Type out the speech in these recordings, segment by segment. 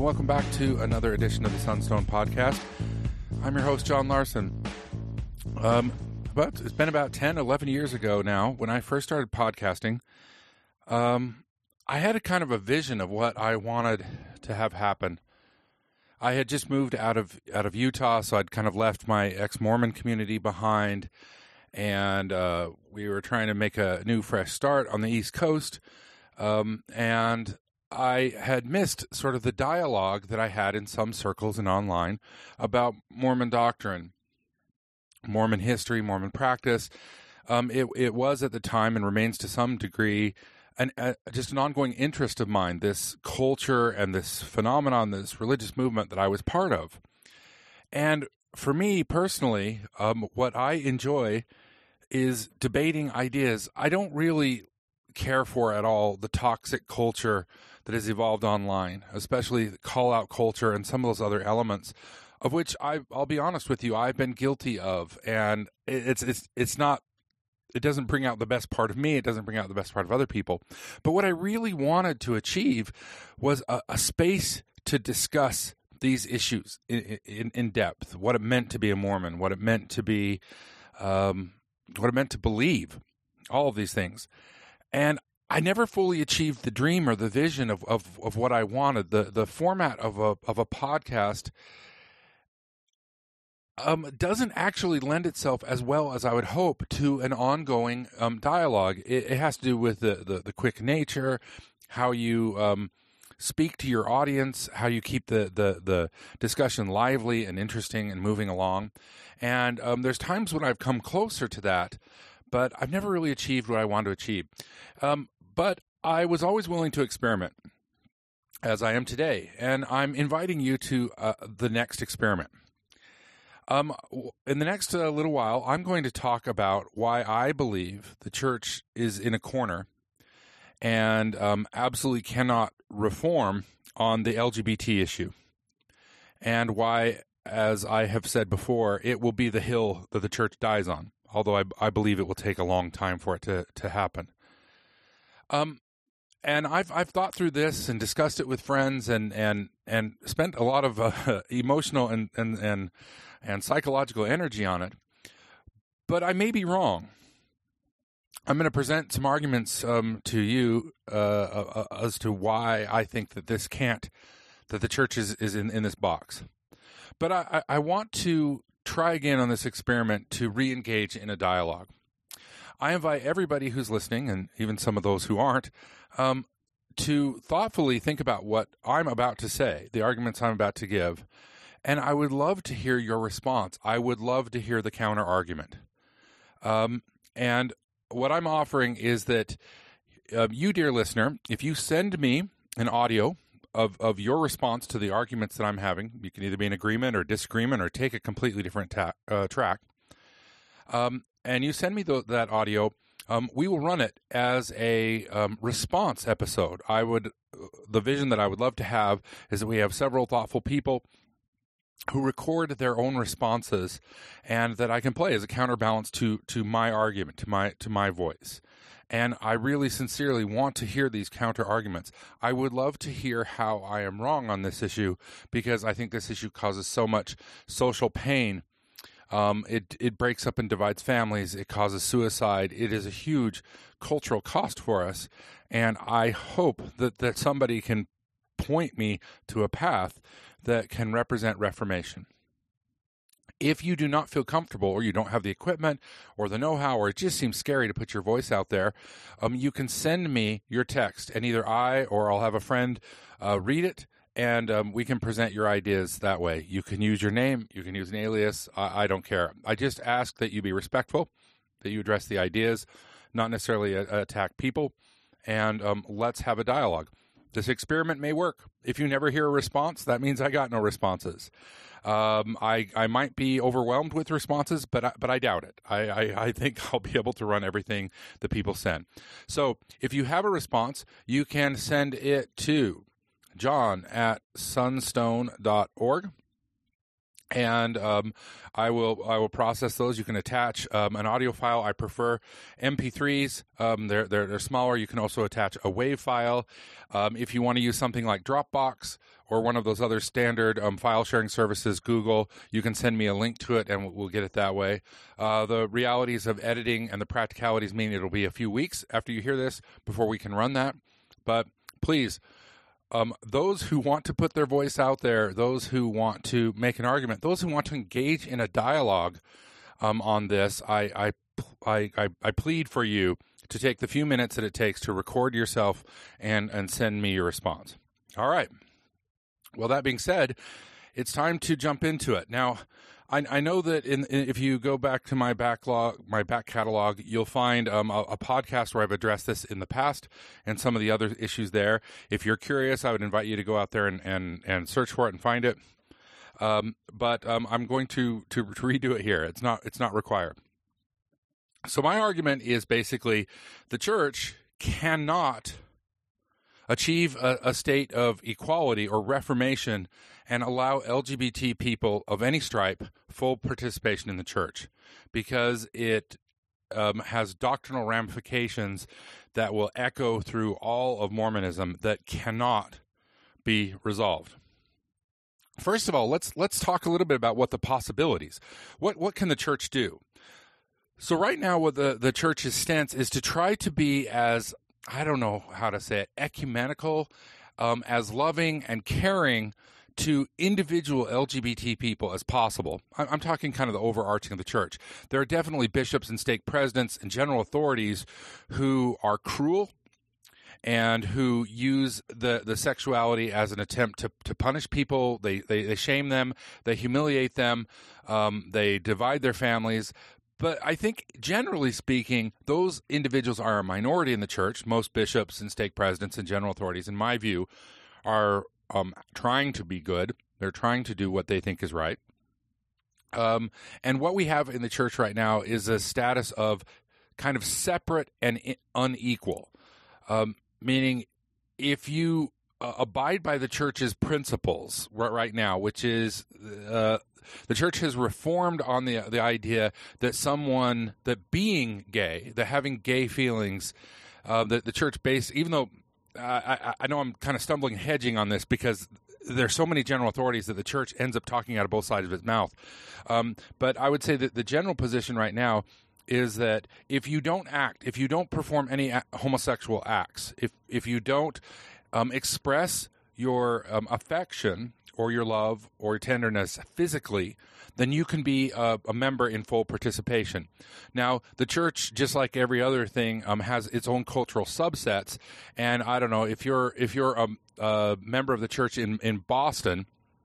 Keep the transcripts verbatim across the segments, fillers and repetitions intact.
welcome back to another edition of the Sunstone Podcast. I'm your host, John Larson. Um, about, it's been about ten, eleven years ago now when I first started podcasting. Um, I had a kind of a vision of what I wanted to have happen. I had just moved out of out of Utah, so I'd kind of left my ex-Mormon community behind, and uh, we were trying to make a new, fresh start on the East Coast, um, and I had missed sort of the dialogue that I had in some circles and online about Mormon doctrine, Mormon history, Mormon practice. Um, it, it was at the time and remains to some degree an, uh, just an ongoing interest of mine, this culture and this phenomenon, this religious movement that I was part of. And for me personally, um, what I enjoy is debating ideas. I don't really care for at all the toxic culture that has evolved online, especially the call-out culture and some of those other elements, of which I, I'll be honest with you, I've been guilty of, and it's it's it's not. It doesn't bring out the best part of me. It doesn't bring out the best part of other people. But what I really wanted to achieve was a, a space to discuss these issues in, in, in depth. What it meant to be a Mormon, what it meant to be, um, what it meant to believe, all of these things, and I never fully achieved the dream or the vision of, of, of what I wanted. The the format of a of a podcast um, doesn't actually lend itself as well as I would hope to an ongoing um, dialogue. It, it has to do with the, the, the quick nature, how you um, speak to your audience, how you keep the, the, the discussion lively and interesting and moving along. And um, there's times when I've come closer to that, but I've never really achieved what I want to achieve. Um, But I was always willing to experiment, as I am today, and I'm inviting you to uh, the next experiment. Um, in the next uh, little while, I'm going to talk about why I believe the church is in a corner and um, absolutely cannot reform on the L G B T issue, and why, as I have said before, it will be the hill that the church dies on, although I, I believe it will take a long time for it to, to happen. Um, and I've I've thought through this and discussed it with friends and and, and spent a lot of uh, emotional and, and and and psychological energy on it. But I may be wrong. I'm going to present some arguments um, to you uh, uh, as to why I think that this can't, that the church is, is in, in this box. But I, I want to try again on this experiment to re-engage in a dialogue. I invite everybody who's listening, and even some of those who aren't, um, to thoughtfully think about what I'm about to say, the arguments I'm about to give, and I would love to hear your response. I would love to hear the counter-argument. Um, and what I'm offering is that uh, you, dear listener, if you send me an audio of, of your response to the arguments that I'm having, you can either be in agreement or disagreement or take a completely different ta- uh, track, um, and you send me the, that audio, um, we will run it as a um, response episode. I would, the vision that I would love to have is that we have several thoughtful people who record their own responses, and that I can play as a counterbalance to to my argument, to my to my voice. And I really sincerely want to hear these counter arguments. I would love to hear how I am wrong on this issue, because I think this issue causes so much social pain. Um, it it breaks up and divides families. It causes suicide. It is a huge cultural cost for us, and I hope that, that somebody can point me to a path that can represent reformation. If you do not feel comfortable, or you don't have the equipment or the know-how, or it just seems scary to put your voice out there, um, you can send me your text, and either I or I'll have a friend uh, read it, and um, we can present your ideas that way. You can use your name. You can use an alias. I, I don't care. I just ask that you be respectful, that you address the ideas, not necessarily a- attack people, and um, let's have a dialogue. This experiment may work. If you never hear a response, that means I got no responses. Um, I, I might be overwhelmed with responses, but I, but I doubt it. I, I, I think I'll be able to run everything that people send. So if you have a response, you can send it to John at sunstone dot org. And um, I will I will process those. You can attach um, an audio file. I prefer M P threes. Um, they're, they're they're smaller. You can also attach a WAV file. Um, if you want to use something like Dropbox or one of those other standard um, file sharing services, Google, you can send me a link to it, and we'll, we'll get it that way. Uh, the realities of editing and the practicalities mean it'll be a few weeks after you hear this before we can run that. But please. Um, those who want to put their voice out there, those who want to make an argument, those who want to engage in a dialogue um, on this, I, I, I, I plead for you to take the few minutes that it takes to record yourself and, and send me your response. All right. Well, that being said, it's time to jump into it. Now, I, I know that in, in, if you go back to my backlog, my back catalog, you'll find um, a, a podcast where I've addressed this in the past and some of the other issues there. If you're curious, I would invite you to go out there and, and, and search for it and find it. Um, but um, I'm going to, to to redo it here. It's not it's not required. So my argument is basically the church cannot achieve a, a state of equality or reformation and allow L G B T people of any stripe full participation in the church, because it um, has doctrinal ramifications that will echo through all of Mormonism that cannot be resolved. First of all, let's let's talk a little bit about what the possibilities. What what can the church do? So right now, what the, the church's stance is to try to be as, I don't know how to say it, ecumenical, um, as loving and caring to individual L G B T people as possible. I'm talking kind of the overarching of the church. There are definitely bishops and stake presidents and general authorities who are cruel and who use the, the sexuality as an attempt to, to punish people. They, they, they shame them. They humiliate them. Um, they divide their families. But I think, generally speaking, those individuals are a minority in the church. Most bishops and stake presidents and general authorities, in my view, are um, trying to be good. They're trying to do what they think is right. Um, and what we have in the church right now is a status of kind of separate and unequal, um, meaning if you uh, abide by the church's principles right, right now, which is uh, the church has reformed on the the idea that someone, that being gay, that having gay feelings, uh, that the church base, even though I, I know I'm kind of stumbling and hedging on this because there's so many general authorities that the church ends up talking out of both sides of its mouth. Um, but I would say that the general position right now is that if you don't act, if you don't perform any a- homosexual acts, if if you don't um, express your um, affection or your love or your tenderness physically, then you can be a, a member in full participation. Now, the church, just like every other thing, um, has its own cultural subsets. And I don't know, if you're if you're a, a member of the church in, in Boston,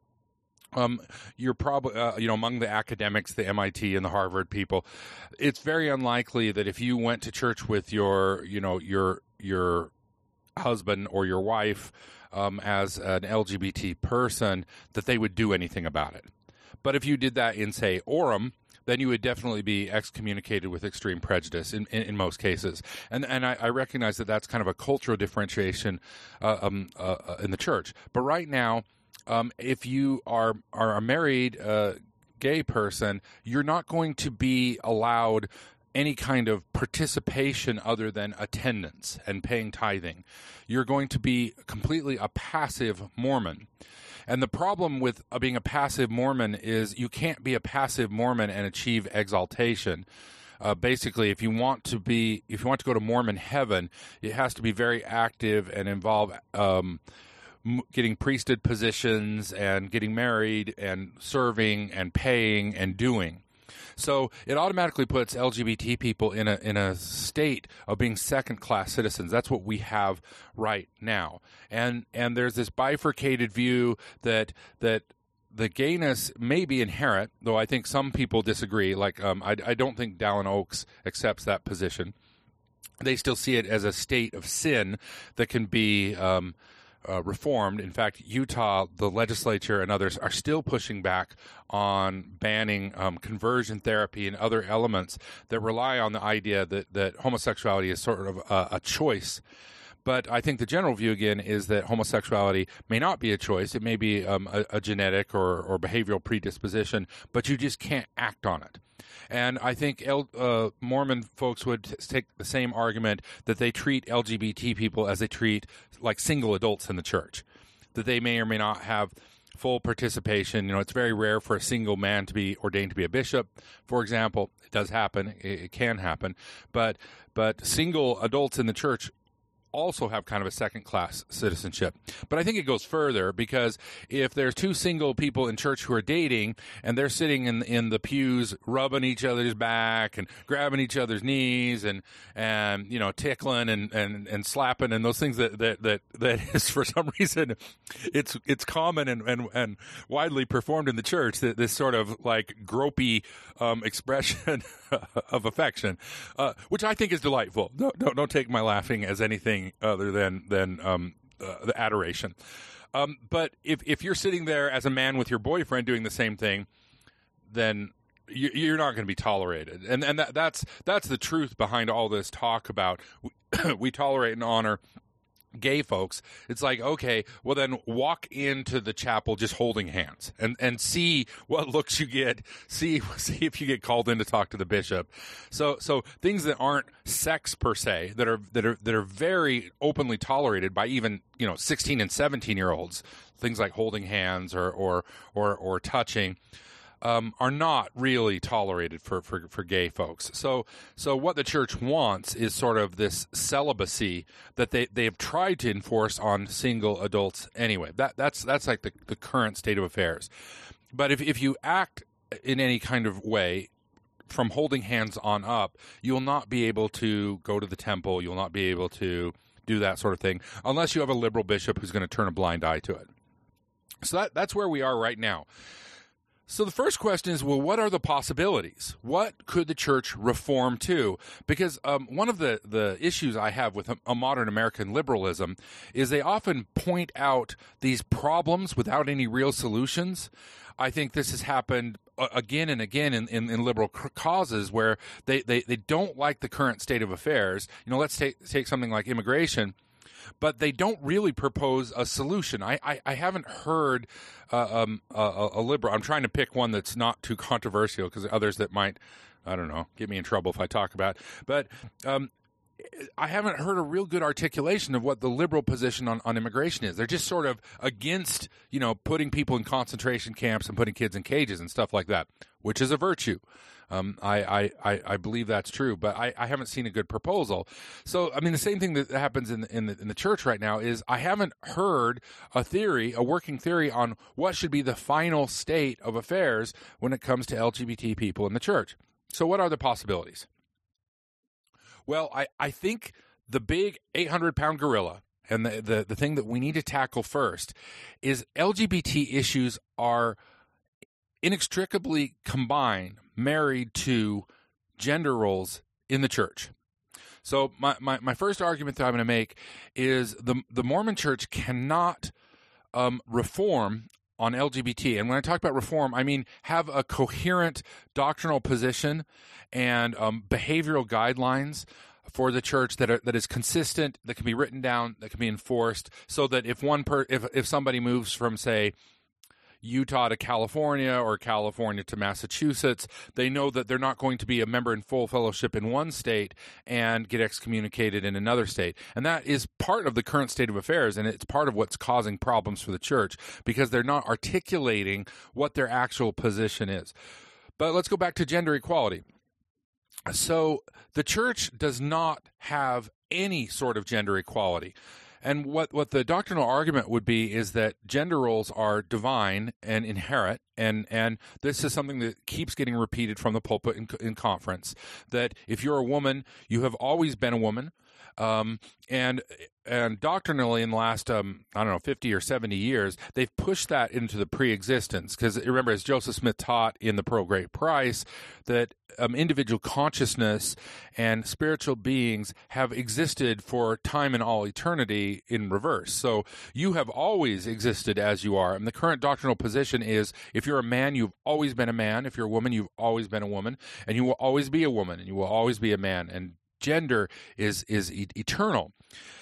um, you're probably, uh, you know, among the academics, the M I T and the Harvard people, it's very unlikely that if you went to church with your, you know, your your husband or your wife um, as an L G B T person, that they would do anything about it. But if you did that in, say, Orem, then you would definitely be excommunicated with extreme prejudice in, in, in most cases. And and I, I recognize that that's kind of a cultural differentiation uh, um, uh, in the church. But right now, um, if you are, are a married uh, gay person, you're not going to be allowed any kind of participation other than attendance and paying tithing. You're going to be completely a passive Mormon. And the problem with uh, being a passive Mormon is you can't be a passive Mormon and achieve exaltation. Uh, basically, if you want to be, if you want to go to Mormon heaven, it has to be very active and involve um, m- getting priesthood positions and getting married and serving and paying and doing. So it automatically puts L G B T people in a in a state of being second-class citizens. That's what we have right now. And and there's this bifurcated view that that the gayness may be inherent, though I think some people disagree. Like um, I, I don't think Dallin Oaks accepts that position. They still see it as a state of sin that can be um, uh, reformed. In fact, Utah, the legislature and others are still pushing back on banning um, conversion therapy and other elements that rely on the idea that, that homosexuality is sort of a, a choice. But I think the general view, again, is that homosexuality may not be a choice. It may be um, a, a genetic or, or behavioral predisposition, but you just can't act on it. And I think L, uh, Mormon folks would t- take the same argument that they treat L G B T people as they treat like single adults in the church, that they may or may not have full participation. You know, it's very rare for a single man to be ordained to be a bishop, for example. It does happen. It, it can happen. But but single adults in the church also have kind of a second-class citizenship. But I think it goes further, because if there's two single people in church who are dating and they're sitting in in the pews rubbing each other's back and grabbing each other's knees and and you know tickling and and, and slapping and those things that, that that that is for some reason it's it's common and and, and widely performed in the church, that this sort of like gropey um, expression of affection, uh, which I think is delightful. Don't, don't don't take my laughing as anything other than than um, uh, the adoration. Um, but if if you're sitting there as a man with your boyfriend doing the same thing, then you, you're not going to be tolerated. And and that, that's that's the truth behind all this talk about we, we tolerate and honor gay folks. It's like, okay, well then walk into the chapel just holding hands and, and see what looks you get. See see if you get called in to talk to the bishop. So so things that aren't sex per se, that are that are that are very openly tolerated by even, you know, sixteen and seventeen year olds, things like holding hands or or or, or touching. Um, are not really tolerated for, for, for gay folks. So so what the church wants is sort of this celibacy that they, they have tried to enforce on single adults anyway. That that's that's like the, the current state of affairs. But if, if you act in any kind of way from holding hands on up, you'll not be able to go to the temple. You'll not be able to do that sort of thing unless you have a liberal bishop who's going to turn a blind eye to it. So that that's where we are right now. So the first question is, well, what are the possibilities? What could the church reform to? Because um, one of the, the issues I have with a, a modern American liberalism is they often point out these problems without any real solutions. I think this has happened uh, again and again in, in, in liberal c- causes where they, they, they don't like the current state of affairs. You know, let's take, take something like immigration. But they don't really propose a solution. I, I, I haven't heard uh, um, a, a liberal. I'm trying to pick one that's not too controversial, because others that might, I don't know, get me in trouble if I talk about. But um, I haven't heard a real good articulation of what the liberal position on, on immigration is. They're just sort of against, you know, putting people in concentration camps and putting kids in cages and stuff like that, which is a virtue. Um, I, I, I believe that's true, but I, I haven't seen a good proposal. So, I mean, the same thing that happens in the, in the in the church right now is I haven't heard a theory, a working theory on what should be the final state of affairs when it comes to L G B T people in the church. So, what are the possibilities? Well, I, I think the big eight hundred pound gorilla, and the, the, the thing that we need to tackle first, is L G B T issues are inextricably combined, married to gender roles in the church. So my, my, my first argument that I'm going to make is the the Mormon church cannot um, reform on L G B T. And when I talk about reform, I mean have a coherent doctrinal position and um, behavioral guidelines for the church that are, that is consistent, that can be written down, that can be enforced, so that if one per if if somebody moves from, say, Utah to California or California to Massachusetts, they know that they're not going to be a member in full fellowship in one state and get excommunicated in another state. And that is part of the current state of affairs, and it's part of what's causing problems for the church, because they're not articulating what their actual position is. But let's go back to gender equality. So the church does not have any sort of gender equality. And what, what the doctrinal argument would be is that gender roles are divine and inherent, and, and this is something that keeps getting repeated from the pulpit in, in conference, that if you're a woman, you have always been a woman. Um, and and doctrinally, in the last, um, I don't know, fifty or seventy years, they've pushed that into the pre-existence. Because remember, as Joseph Smith taught in The Pearl of Great Price, that um, individual consciousness and spiritual beings have existed for time and all eternity in reverse. So you have always existed as you are. And the current doctrinal position is, if you're a man, you've always been a man. If you're a woman, you've always been a woman. And you will always be a woman, and you will always be a man. And gender is is e- eternal.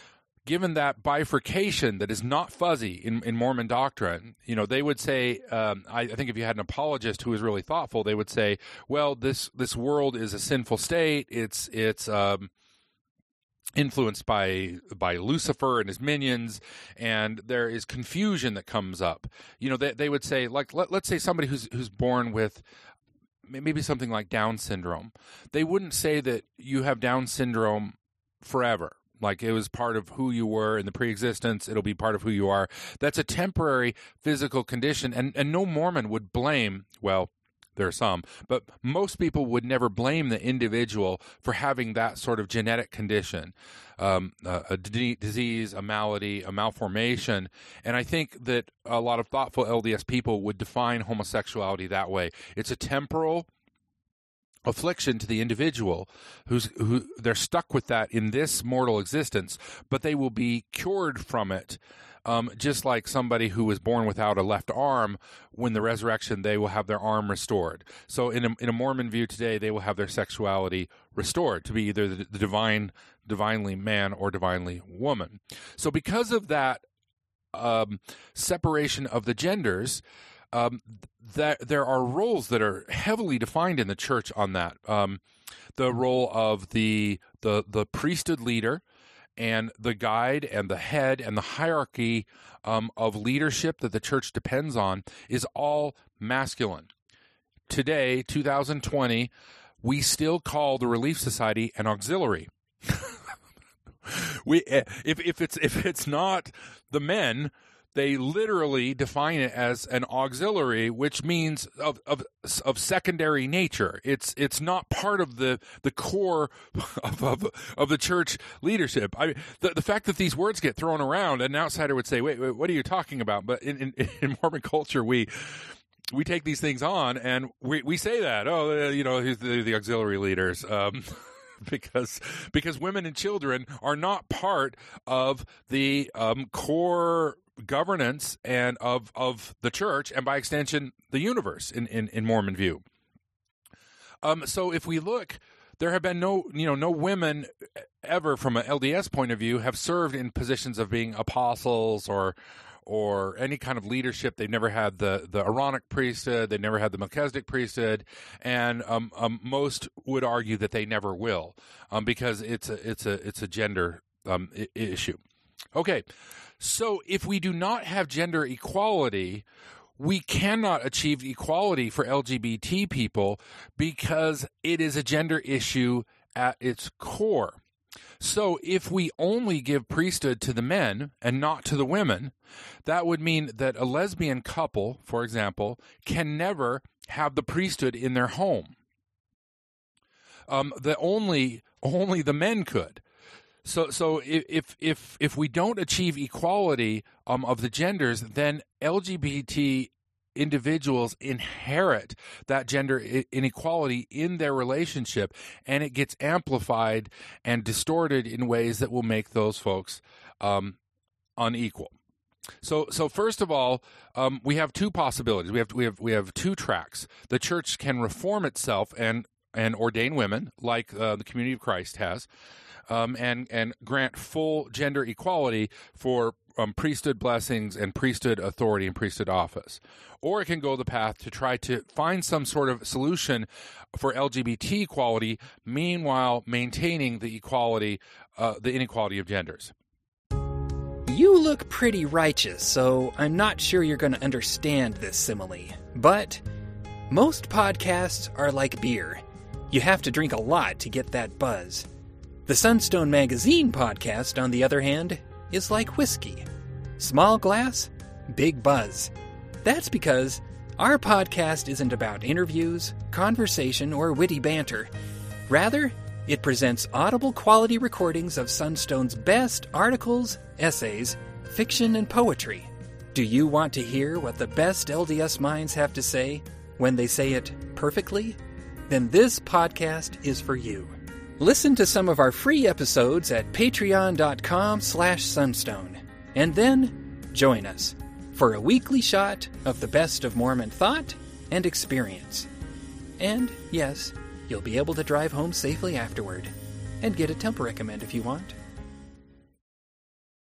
given that bifurcation that is not fuzzy in, in Mormon doctrine, you know, they would say, um, I, I think if you had an apologist who was really thoughtful, they would say, well, this this world is a sinful state. It's it's um, influenced by by Lucifer and his minions, and there is confusion that comes up. You know, they they would say, like, let, let's say somebody who's who's born with maybe something like Down syndrome. They wouldn't say that you have Down syndrome forever. Like it was part of who you were in the pre-existence, it'll be part of who you are. That's a temporary physical condition, and, and no Mormon would blame, well, there are some, but most people would never blame the individual for having that sort of genetic condition, um, a, a d- disease, a malady, a malformation. And I think that a lot of thoughtful L D S people would define homosexuality that way. It's a temporal affliction to the individual who's who they're stuck with that in this mortal existence, but they will be cured from it. Um, just like somebody who was born without a left arm, when the resurrection, they will have their arm restored. So in a, in a Mormon view today, they will have their sexuality restored to be either the, the divine, divinely man or divinely woman. So because of that um, separation of the genders, Um, that there are roles that are heavily defined in the church on that. Um, the role of the, the the priesthood leader and the guide and the head and the hierarchy um, of leadership that the church depends on is all masculine. Today, two thousand twenty, we still call the Relief Society an auxiliary. we if if it's if it's not the men, they literally define it as an auxiliary, which means of, of of secondary nature. It's it's not part of the the core of of, of the church leadership. I the, the fact that these words get thrown around, an outsider would say, "Wait, wait, what are you talking about?" But in in, in Mormon culture, we we take these things on and we we say that, oh, you know, he's the, the auxiliary leaders. Um, because because women and children are not part of the um, core governance and of of the church, and by extension the universe in, in, in Mormon view. Um, so if we look, there have been no you know no women ever from an L D S point of view have served in positions of being apostles or or any kind of leadership. They've never had the, the Aaronic priesthood. They've never had the Melchizedek priesthood. And um, um, most would argue that they never will um, because it's a, it's a, it's a gender um, I- issue. Okay, so if we do not have gender equality, we cannot achieve equality for L G B T people because it is a gender issue at its core. So if we only give priesthood to the men and not to the women, that would mean that a lesbian couple, for example, can never have the priesthood in their home. Um, the only only the men could. So so if if if we don't achieve equality um, of the genders, then L G B T individuals inherit that gender inequality in their relationship, and it gets amplified and distorted in ways that will make those folks um, unequal. So, so first of all, um, we have two possibilities. We have we have we have two tracks. The church can reform itself and and ordain women, like uh, the Community of Christ has, um, and and grant full gender equality for Um, priesthood blessings and priesthood authority and priesthood office. Or it can go the path to try to find some sort of solution for L G B T equality, meanwhile maintaining the equality, uh, the inequality of genders. You look pretty righteous, so I'm not sure you're going to understand this simile. But most podcasts are like beer. You have to drink a lot to get that buzz. The Sunstone Magazine podcast, on the other hand, is like whiskey. Small glass, big buzz. That's because our podcast isn't about interviews, conversation, or witty banter. Rather, it presents audible quality recordings of Sunstone's best articles, essays, fiction, and poetry. Do you want to hear what the best L D S minds have to say when they say it perfectly? Then this podcast is for you. Listen to some of our free episodes at patreon.com slash sunstone. And then join us for a weekly shot of the best of Mormon thought and experience. And yes, you'll be able to drive home safely afterward and get a temple recommend if you want.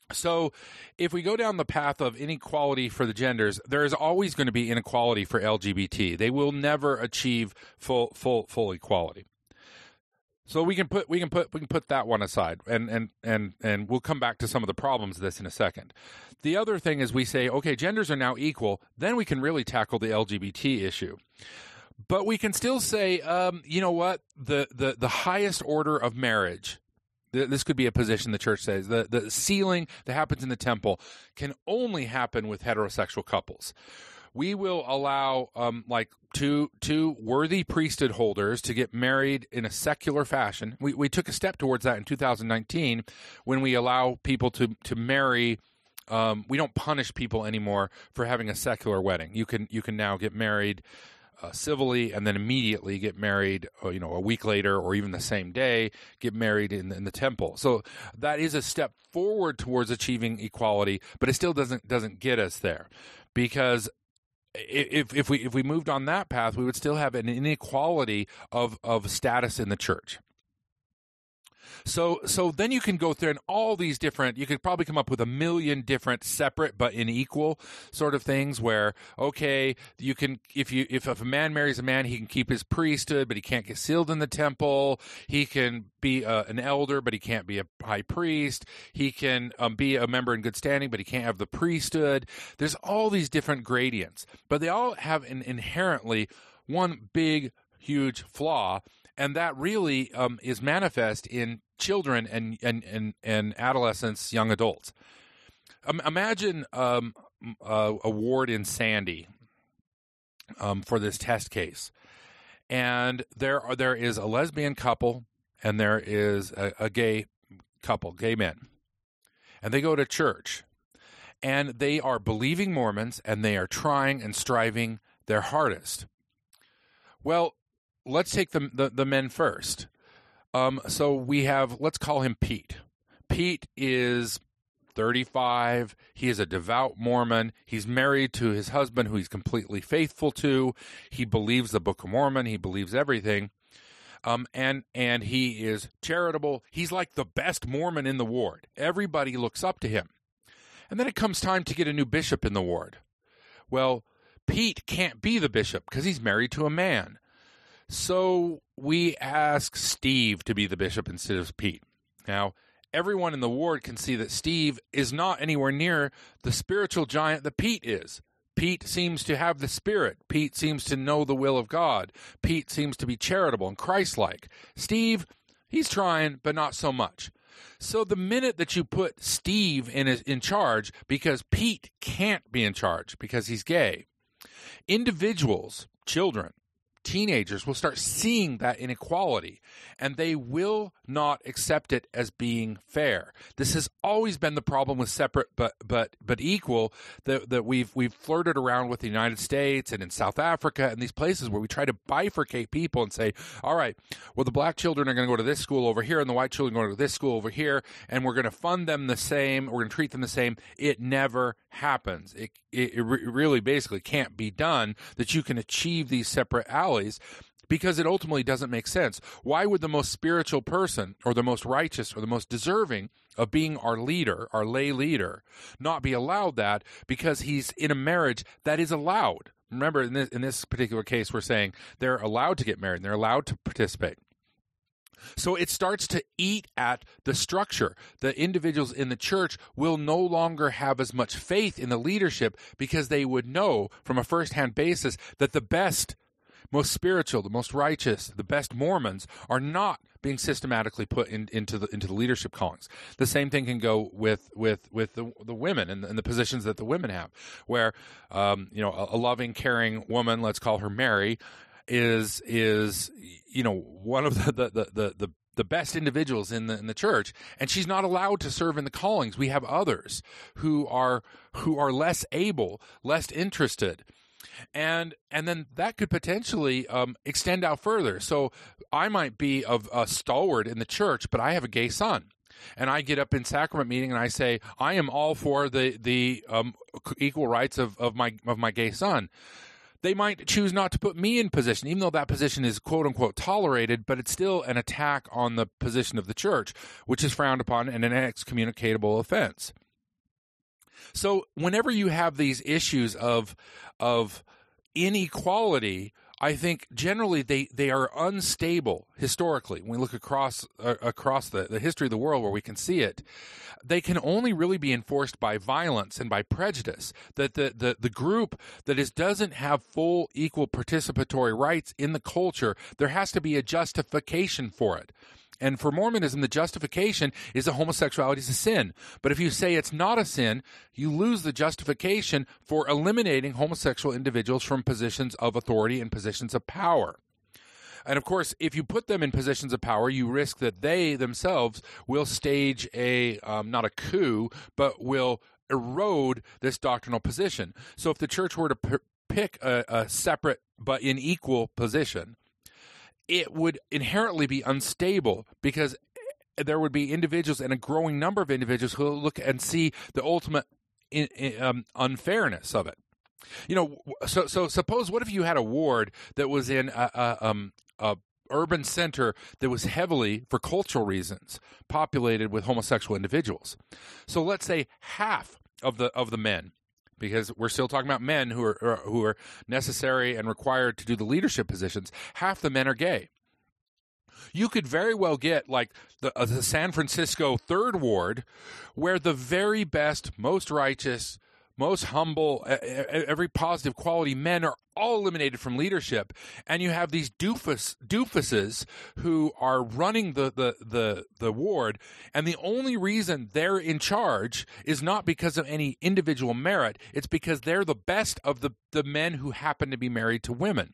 So if we go down the path of inequality for the genders, there is always going to be inequality for L G B T. They will never achieve full full full equality. So we can put we can put we can put that one aside, and and and and we'll come back to some of the problems of this in a second. The other thing is we say, okay, genders are now equal, then we can really tackle the L G B T issue. But we can still say, um, you know what, the the the highest order of marriage. This could be a position the church says. The the sealing that happens in the temple can only happen with heterosexual couples. We will allow um, like two two worthy priesthood holders to get married in a secular fashion. We we took a step towards that in two thousand nineteen when we allow people to to marry. Um, we don't punish people anymore for having a secular wedding. You can you can now get married Uh, civilly, and then immediately get married, uh, you know, a week later or even the same day, get married in, in the temple. So that is a step forward towards achieving equality, but it still doesn't doesn't get us there, because if if we if we moved on that path, we would still have an inequality of of status in the church. So so then you can go through and all these different, you could probably come up with a million different separate but unequal sort of things where, okay, you can, if you if, if a man marries a man, he can keep his priesthood, but he can't get sealed in the temple. He can be uh, an elder, but he can't be a high priest. He can um, be a member in good standing, but he can't have the priesthood. There's all these different gradients, but they all have an inherently one big, huge flaw. And that really um, is manifest in children and and, and, and adolescents, young adults. Um, imagine um, a, a ward in Sandy um, for this test case. And there are, there is a lesbian couple and there is a, a gay couple, gay men. And they go to church. And they are believing Mormons and they are trying and striving their hardest. Well, let's take the, the, the men first. Um, so we have, let's call him Pete. Pete is thirty-five. He is a devout Mormon. He's married to his husband, who he's completely faithful to. He believes the Book of Mormon. He believes everything. Um, and and he is charitable. He's like the best Mormon in the ward. Everybody looks up to him. And then it comes time to get a new bishop in the ward. Well, Pete can't be the bishop because he's married to a man. So we ask Steve to be the bishop instead of Pete. Now, everyone in the ward can see that Steve is not anywhere near the spiritual giant that Pete is. Pete seems to have the Spirit. Pete seems to know the will of God. Pete seems to be charitable and Christ-like. Steve, he's trying, but not so much. So the minute that you put Steve in, in charge, because Pete can't be in charge because he's gay, individuals, children, teenagers will start seeing that inequality, and they will not accept it as being fair. This has always been the problem with separate but but but equal that that we've we've flirted around with the United States and in South Africa and these places where we try to bifurcate people and say, all right, well, the black children are going to go to this school over here and the white children are going to this school over here, and we're going to fund them the same, we're going to treat them the same. It never happens. It it, it really basically can't be done that you can achieve these separate alleys, because it ultimately doesn't make sense. Why would the most spiritual person or the most righteous or the most deserving of being our leader, our lay leader, not be allowed that because he's in a marriage that is allowed? Remember, in this, in this particular case, we're saying they're allowed to get married and they're allowed to participate. So it starts to eat at the structure. The individuals in the church will no longer have as much faith in the leadership because they would know from a first-hand basis that the best, most spiritual, the most righteous, the best Mormons are not being systematically put in, into the into the leadership callings. The same thing can go with with with the the women and, and the positions that the women have, where um, you know a, a loving, caring woman, let's call her Mary, is is you know one of the the the the, the best individuals in the in the church, and she's not allowed to serve in the callings. We have others who are who are less able, less interested. And and then that could potentially um, extend out further. So I might be of a stalwart in the church, but I have a gay son. And I get up in sacrament meeting and I say, I am all for the the um, equal rights of, of my of my gay son. They might choose not to put me in position, even though that position is quote-unquote tolerated, but it's still an attack on the position of the church, which is frowned upon and an excommunicatable offense. So whenever you have these issues of of inequality, I think generally they, they are unstable historically. When we look across uh, across the, the history of the world where we can see it, they can only really be enforced by violence and by prejudice. That the, the, the group that is doesn't have full equal participatory rights in the culture, there has to be a justification for it. And for Mormonism, the justification is that homosexuality is a sin. But if you say it's not a sin, you lose the justification for eliminating homosexual individuals from positions of authority and positions of power. And of course, if you put them in positions of power, you risk that they themselves will stage a, um, not a coup, but will erode this doctrinal position. So if the church were to p- pick a, a separate but unequal position, it would inherently be unstable because there would be individuals and a growing number of individuals who look and see the ultimate in, in, um, unfairness of it. You know, so so suppose what if you had a ward that was in a, a, um, a urban center that was heavily, for cultural reasons, populated with homosexual individuals. So let's say half of the of the men, because we're still talking about men who are who are necessary and required to do the leadership positions, half the men are gay. You could very well get like the, uh, the San Francisco Third Ward, where the very best, most righteous, most humble, uh, every positive quality men are all eliminated from leadership, and you have these doofus doofuses who are running the, the, the, the ward, and the only reason they're in charge is not because of any individual merit, it's because they're the best of the, the men who happen to be married to women.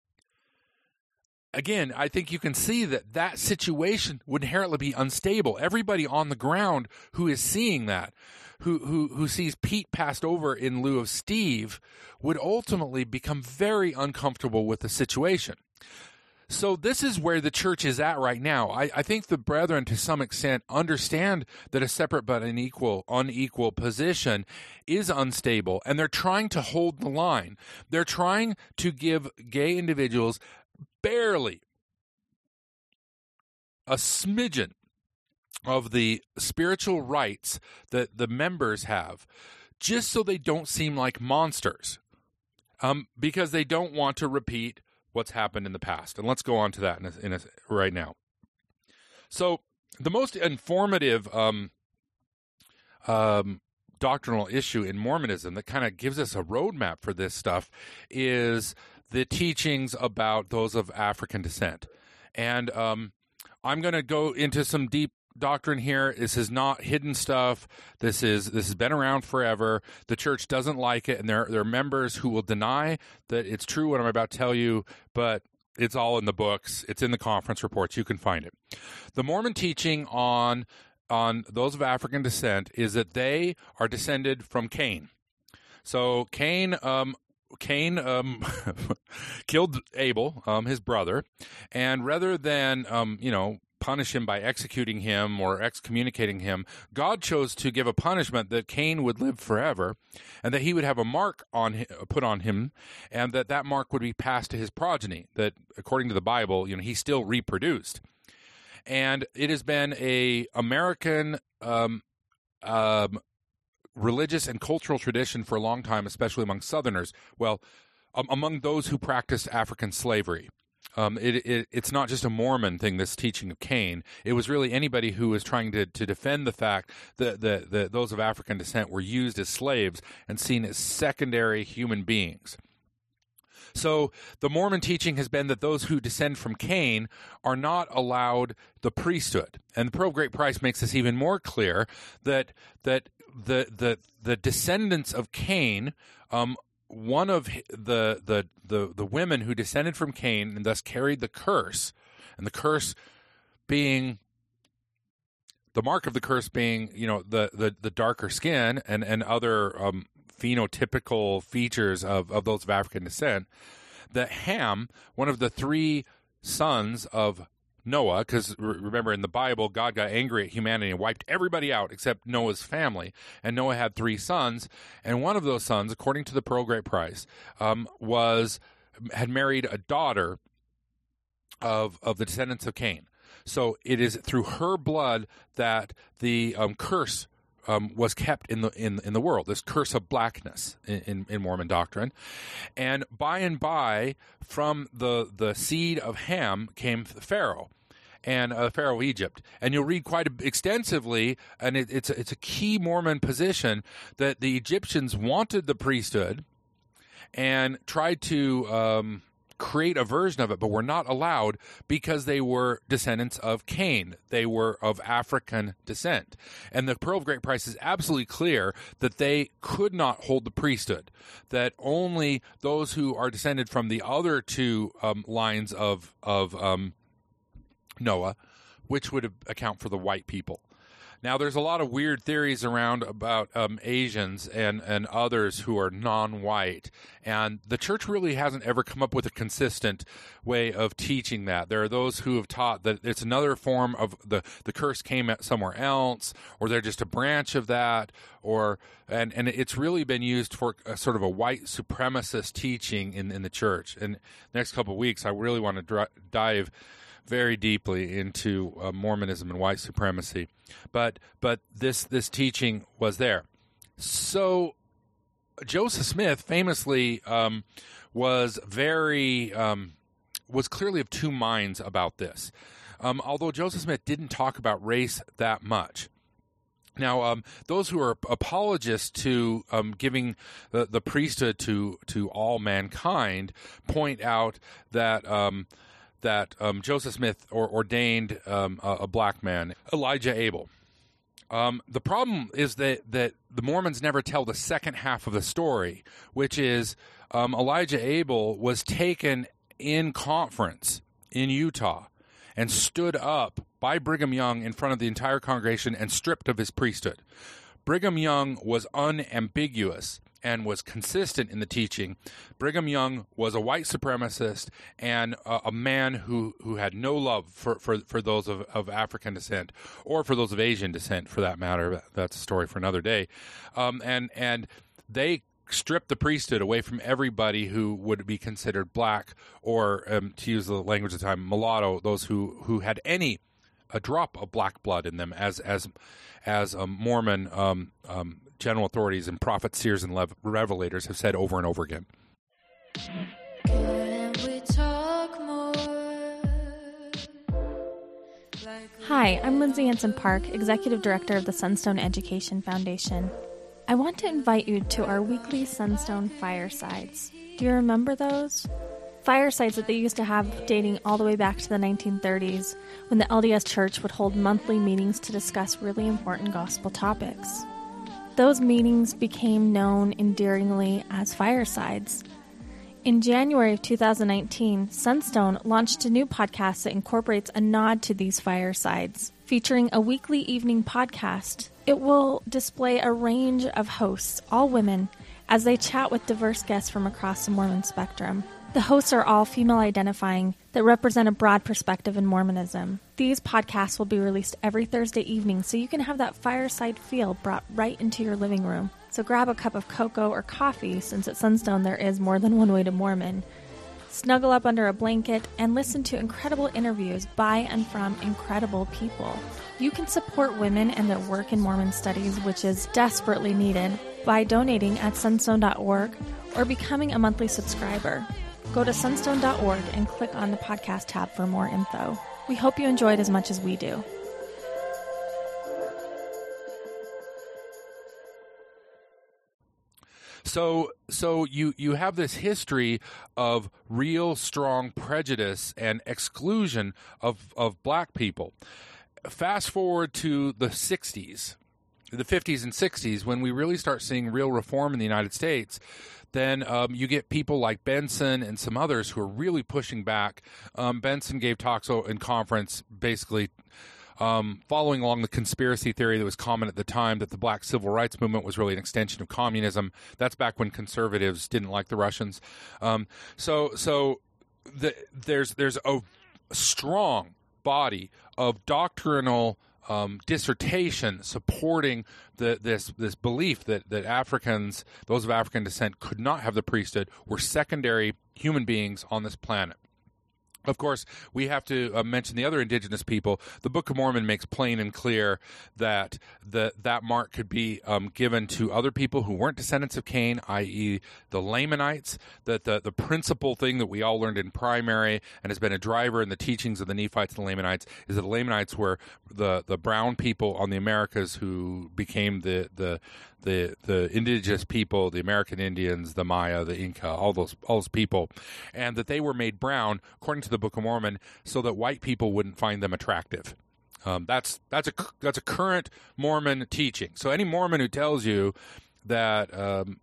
Again, I think you can see that that situation would inherently be unstable. Everybody on the ground who is seeing that, who who who sees Pete passed over in lieu of Steve, would ultimately become very uncomfortable with the situation. So this is where the church is at right now. I, I think the brethren, to some extent, understand that a separate but unequal, unequal position is unstable, and they're trying to hold the line. They're trying to give gay individuals barely a smidgen of the spiritual rights that the members have, just so they don't seem like monsters, um, because they don't want to repeat what's happened in the past. And let's go on to that in a, in a, right now. So the most informative um, um, doctrinal issue in Mormonism that kind of gives us a roadmap for this stuff is the teachings about those of African descent. And um, I'm going to go into some deep doctrine here. This is not hidden stuff. This is this has been around forever. The church doesn't like it, and there, there are members who will deny that it's true what I'm about to tell you, but it's all in the books. It's in the conference reports. You can find it. The Mormon teaching on on those of African descent is that they are descended from Cain. So Cain um, Cain um, killed Abel, um, his brother, and rather than um, you know punish him by executing him or excommunicating him, God chose to give a punishment that Cain would live forever, and that he would have a mark on put on him, and that that mark would be passed to his progeny. That, according to the Bible, you know, he still reproduced, and it has been a American um, um, religious and cultural tradition for a long time, especially among Southerners. Well, um, among those who practiced African slavery. Um, it, it, it's not just a Mormon thing, this teaching of Cain. It was really anybody who was trying to, to defend the fact that, that, that those of African descent were used as slaves and seen as secondary human beings. So the Mormon teaching has been that those who descend from Cain are not allowed the priesthood. And the Pearl of Great Price makes this even more clear, that that the the, the descendants of Cain, um, one of the, the the the women who descended from Cain and thus carried the curse, and the curse being the mark of the curse being, you know, the the, the darker skin and and other um, phenotypical features of, of those of African descent, that Ham, one of the three sons of Noah, because remember in the Bible, God got angry at humanity and wiped everybody out except Noah's family. And Noah had three sons, and one of those sons, according to the Pearl of Great Price, um, was had married a daughter of of the descendants of Cain. So it is through her blood that the um, curse um, was kept in the in in the world. This curse of blackness in, in, in Mormon doctrine, and by and by, from the the seed of Ham came Pharaoh. And uh, Pharaoh of Egypt, and you'll read quite extensively, and it, it's a, it's a key Mormon position that the Egyptians wanted the priesthood and tried to um, create a version of it, but were not allowed because they were descendants of Cain. They were of African descent, and the Pearl of Great Price is absolutely clear that they could not hold the priesthood. That only those who are descended from the other two um, lines of of um, Noah, which would account for the white people. Now, there's a lot of weird theories around about um, Asians and, and others who are non-white, and the church really hasn't ever come up with a consistent way of teaching that. There are those who have taught that it's another form of the, the curse came at somewhere else, or they're just a branch of that, or and, and it's really been used for a sort of a white supremacist teaching in, in the church. And the next couple of weeks, I really want to dr- dive very deeply into uh, Mormonism and white supremacy, but but this this teaching was there. So Joseph Smith famously um, was very um, was clearly of two minds about this. Um, although Joseph Smith didn't talk about race that much. Now, um, those who are apologists to um, giving the, the priesthood to to all mankind point out that. Um, that um, Joseph Smith or, ordained um, a, a black man, Elijah Abel. Um, the problem is that, that the Mormons never tell the second half of the story, which is um, Elijah Abel was taken in conference in Utah and stood up by Brigham Young in front of the entire congregation and stripped of his priesthood. Brigham Young was unambiguous and was consistent in the teaching. Brigham Young was a white supremacist and a, a man who, who had no love for, for, for those of, of African descent, or for those of Asian descent, for that matter. That's a story for another day. Um, and and they stripped the priesthood away from everybody who would be considered black, or, um, to use the language of the time, mulatto, those who, who had any a drop of black blood in them, as as as um, Mormon um, um, general authorities and prophets, seers, and lev- revelators have said over and over again. Can we talk more? Like Hi, I'm Lindsay Hansen Park, Executive Director of the Sunstone Education Foundation. I want to invite you to our weekly Sunstone Firesides. Do you remember those? Firesides that they used to have dating all the way back to the nineteen thirties, when the L D S Church would hold monthly meetings to discuss really important gospel topics. Those meetings became known endearingly as Firesides. In January of two thousand nineteen, Sunstone launched a new podcast that incorporates a nod to these Firesides, featuring a weekly evening podcast. It will display a range of hosts, all women, as they chat with diverse guests from across the Mormon spectrum. The hosts are all female-identifying that represent a broad perspective in Mormonism. These podcasts will be released every Thursday evening, so you can have that fireside feel brought right into your living room. So grab a cup of cocoa or coffee, since at Sunstone there is more than one way to Mormon. Snuggle up under a blanket and listen to incredible interviews by and from incredible people. You can support women and their work in Mormon studies, which is desperately needed, by donating at sunstone dot org or becoming a monthly subscriber. Go to sunstone dot org and click on the podcast tab for more info. We hope you enjoyed as much as we do. So, so you, you have this history of real strong prejudice and exclusion of, of black people. Fast forward to the sixties, the fifties and sixties, when we really start seeing real reform in the United States. Then um, you get people like Benson and some others who are really pushing back. Um, Benson gave talks in conference basically um, following along the conspiracy theory that was common at the time, that the black civil rights movement was really an extension of communism. That's back when conservatives didn't like the Russians. Um, so so the, there's there's a strong body of doctrinal Um, dissertation supporting the, this this belief that, that Africans, those of African descent, could not have the priesthood, were secondary human beings on this planet. Of course, we have to uh, mention the other indigenous people. The Book of Mormon makes plain and clear that the, that mark could be um, given to other people who weren't descendants of Cain, that is the Lamanites, that the, the principal thing that we all learned in primary and has been a driver in the teachings of the Nephites and the Lamanites is that the Lamanites were the, the brown people on the Americas who became the, the the the indigenous people, the American Indians, the Maya, the Inca, all those all those people, and that they were made brown, according to the Book of Mormon, so that white people wouldn't find them attractive. Um, that's that's a that's a current Mormon teaching. So any Mormon who tells you that um,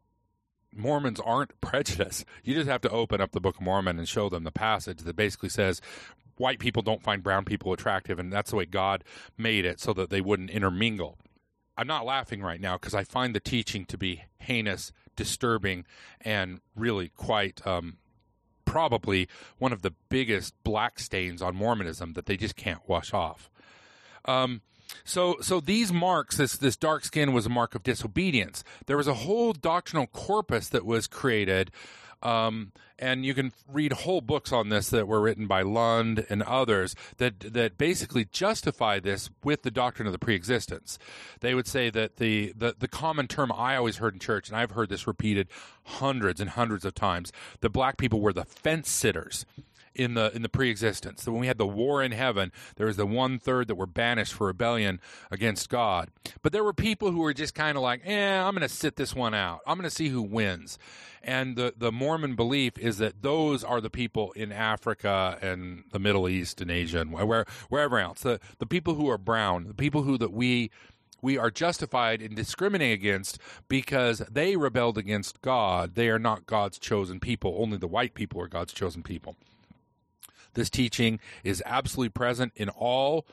Mormons aren't prejudiced, you just have to open up the Book of Mormon and show them the passage that basically says white people don't find brown people attractive, and that's the way God made it, so that they wouldn't intermingle. I'm not laughing right now because I find the teaching to be heinous, disturbing, and really quite um, probably one of the biggest black stains on Mormonism that they just can't wash off. Um, so, so these marks, this this dark skin was a mark of disobedience. There was a whole doctrinal corpus that was created. Um, and you can read whole books on this that were written by Lund and others that that basically justify this with the doctrine of the preexistence. They would say that the, the, the common term I always heard in church, and I've heard this repeated hundreds and hundreds of times, that black people were the fence sitters in the in the preexistence. So when we had the war in heaven, there was the one third that were banished for rebellion against God. But there were people who were just kind of like, eh, I'm going to sit this one out. I'm going to see who wins. And the, the Mormon belief is that those are the people in Africa and the Middle East and Asia and where, wherever else. The the people who are brown, the people who that we we are justified in discriminating against because they rebelled against God. They are not God's chosen people. Only the white people are God's chosen people. This teaching is absolutely present in all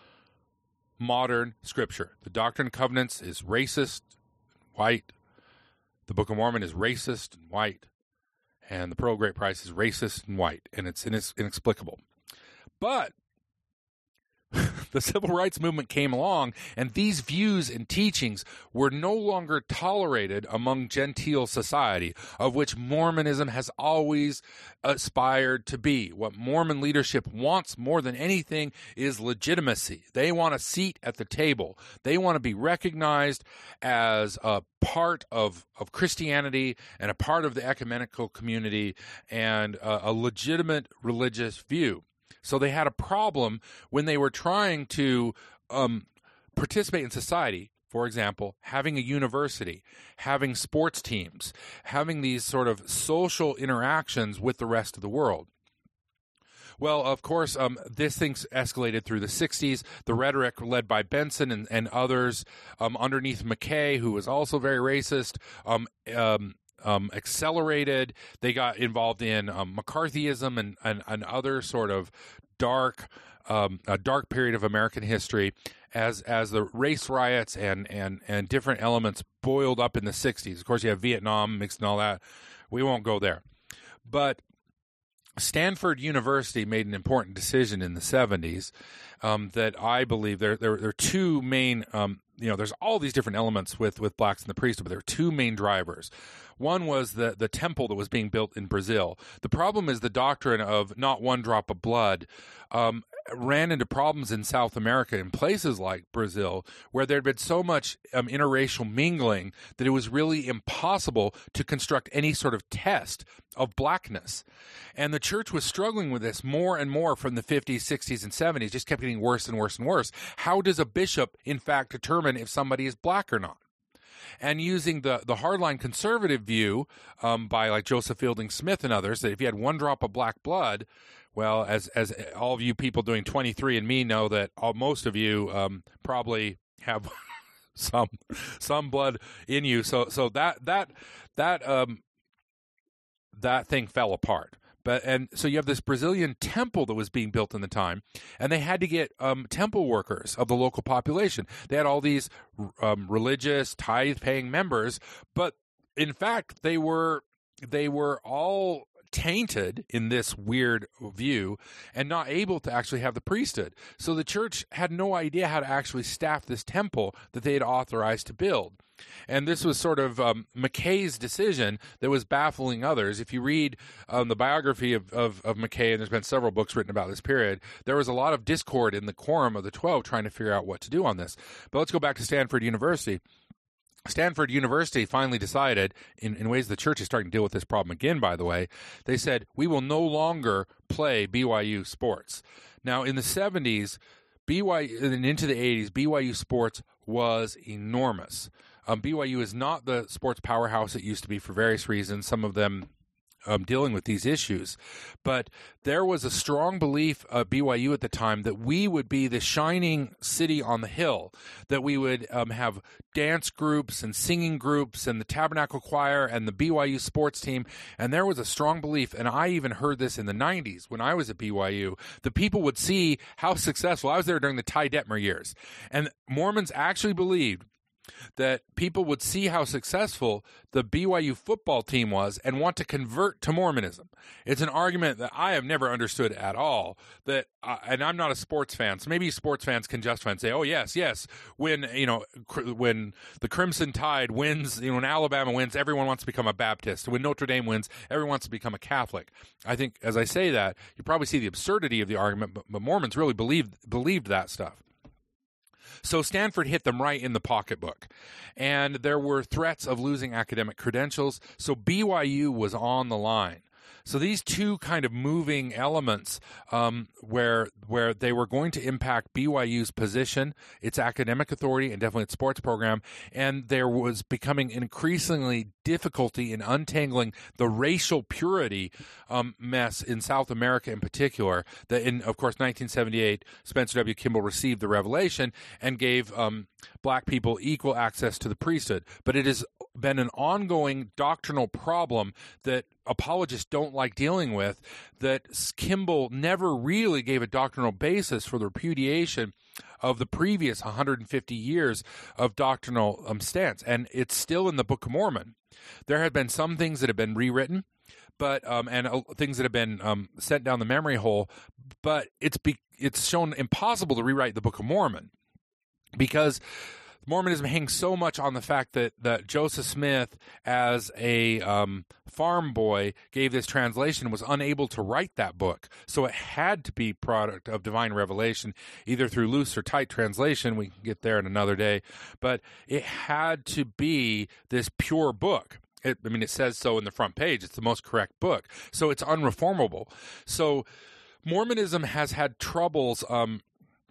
modern scripture. The Doctrine and Covenants is racist, white. The Book of Mormon is racist and white. And the Pearl of Great Price is racist and white. And it's inexplicable. But the civil rights movement came along, and these views and teachings were no longer tolerated among genteel society, of which Mormonism has always aspired to be. What Mormon leadership wants more than anything is legitimacy. They want a seat at the table. They want to be recognized as a part of, of Christianity and a part of the ecumenical community and a, a legitimate religious view. So they had a problem when they were trying to um, participate in society. For example, having a university, having sports teams, having these sort of social interactions with the rest of the world. Well, of course, um, this thing's escalated through the sixties. The rhetoric led by Benson and, and others um, underneath McKay, who was also very racist, um, um Um, accelerated. They got involved in um, McCarthyism and, and, and other sort of dark, um, a dark period of American history as as the race riots and, and, and different elements boiled up in the sixties. Of course, you have Vietnam mixed and all that. We won't go there. But Stanford University made an important decision in the seventies um, that I believe there, there, there are two main, um, you know, there's all these different elements with, with blacks in the priesthood, but there are two main drivers. One was the, the temple that was being built in Brazil. The problem is the doctrine of not one drop of blood um, ran into problems in South America in places like Brazil, where there had been so much um, interracial mingling that it was really impossible to construct any sort of test of blackness. And the church was struggling with this more and more from the fifties, sixties, and seventies, just kept getting worse and worse and worse. How does a bishop, in fact, determine if somebody is black or not? And using the, the hardline conservative view um, by like Joseph Fielding Smith and others, that if you had one drop of black blood, well, as as all of you people doing twenty-three and me know that all, most of you um, probably have some some blood in you. So so that that that um that thing fell apart. But and so you have this Brazilian temple that was being built in the time, and they had to get um, temple workers of the local population. They had all these um, religious tithe-paying members, but in fact, they were they were all tainted in this weird view and not able to actually have the priesthood. So the church had no idea how to actually staff this temple that they had authorized to build. And this was sort of um, Mackay's decision that was baffling others. If you read um, the biography of, of, of Mackay, and there's been several books written about this period, there was a lot of discord in the quorum of the twelve trying to figure out what to do on this. But let's go back to Stanford University. Stanford University finally decided, in, in ways the church is starting to deal with this problem again, by the way, they said, we will no longer play B Y U sports. Now, in the seventies, B Y U, and into the eighties, B Y U sports was enormous. Um, B Y U is not the sports powerhouse it used to be for various reasons, some of them um, dealing with these issues. But there was a strong belief at B Y U at the time that we would be the shining city on the hill, that we would um, have dance groups and singing groups and the Tabernacle Choir and the B Y U sports team. And there was a strong belief, and I even heard this in the nineties when I was at B Y U, the people would see how successful. I was there during the Ty Detmer years. And Mormons actually believed that people would see how successful the B Y U football team was and want to convert to Mormonism. It's an argument that I have never understood at all. That, uh, and I'm not a sports fan, so maybe sports fans can justify and say, "Oh yes, yes, when you know cr- when the Crimson Tide wins, you know, when Alabama wins, everyone wants to become a Baptist. When Notre Dame wins, everyone wants to become a Catholic." I think, as I say that, you probably see the absurdity of the argument, but, but Mormons really believed believed that stuff. So Stanford hit them right in the pocketbook, and there were threats of losing academic credentials, so B Y U was on the line. So these two kind of moving elements um, where where they were going to impact B Y U's position, its academic authority, and definitely its sports program, and there was becoming increasingly difficulty in untangling the racial purity um, mess in South America in particular. That in, of course, nineteen seventy-eight, Spencer W. Kimball received the revelation and gave um, black people equal access to the priesthood. But it has been an ongoing doctrinal problem that apologists don't like dealing with, that Kimball never really gave a doctrinal basis for the repudiation of the previous one hundred fifty years of doctrinal um, stance. And it's still in the Book of Mormon. There have been some things that have been rewritten, but um, and uh, things that have been um, sent down the memory hole, but it's be- it's shown impossible to rewrite the Book of Mormon because Mormonism hangs so much on the fact that, that Joseph Smith, as a um, farm boy, gave this translation and was unable to write that book. So it had to be product of divine revelation, either through loose or tight translation. We can get there in another day. But it had to be this pure book. It, I mean, it says so in the front page. It's the most correct book. So it's unreformable. So Mormonism has had troubles um,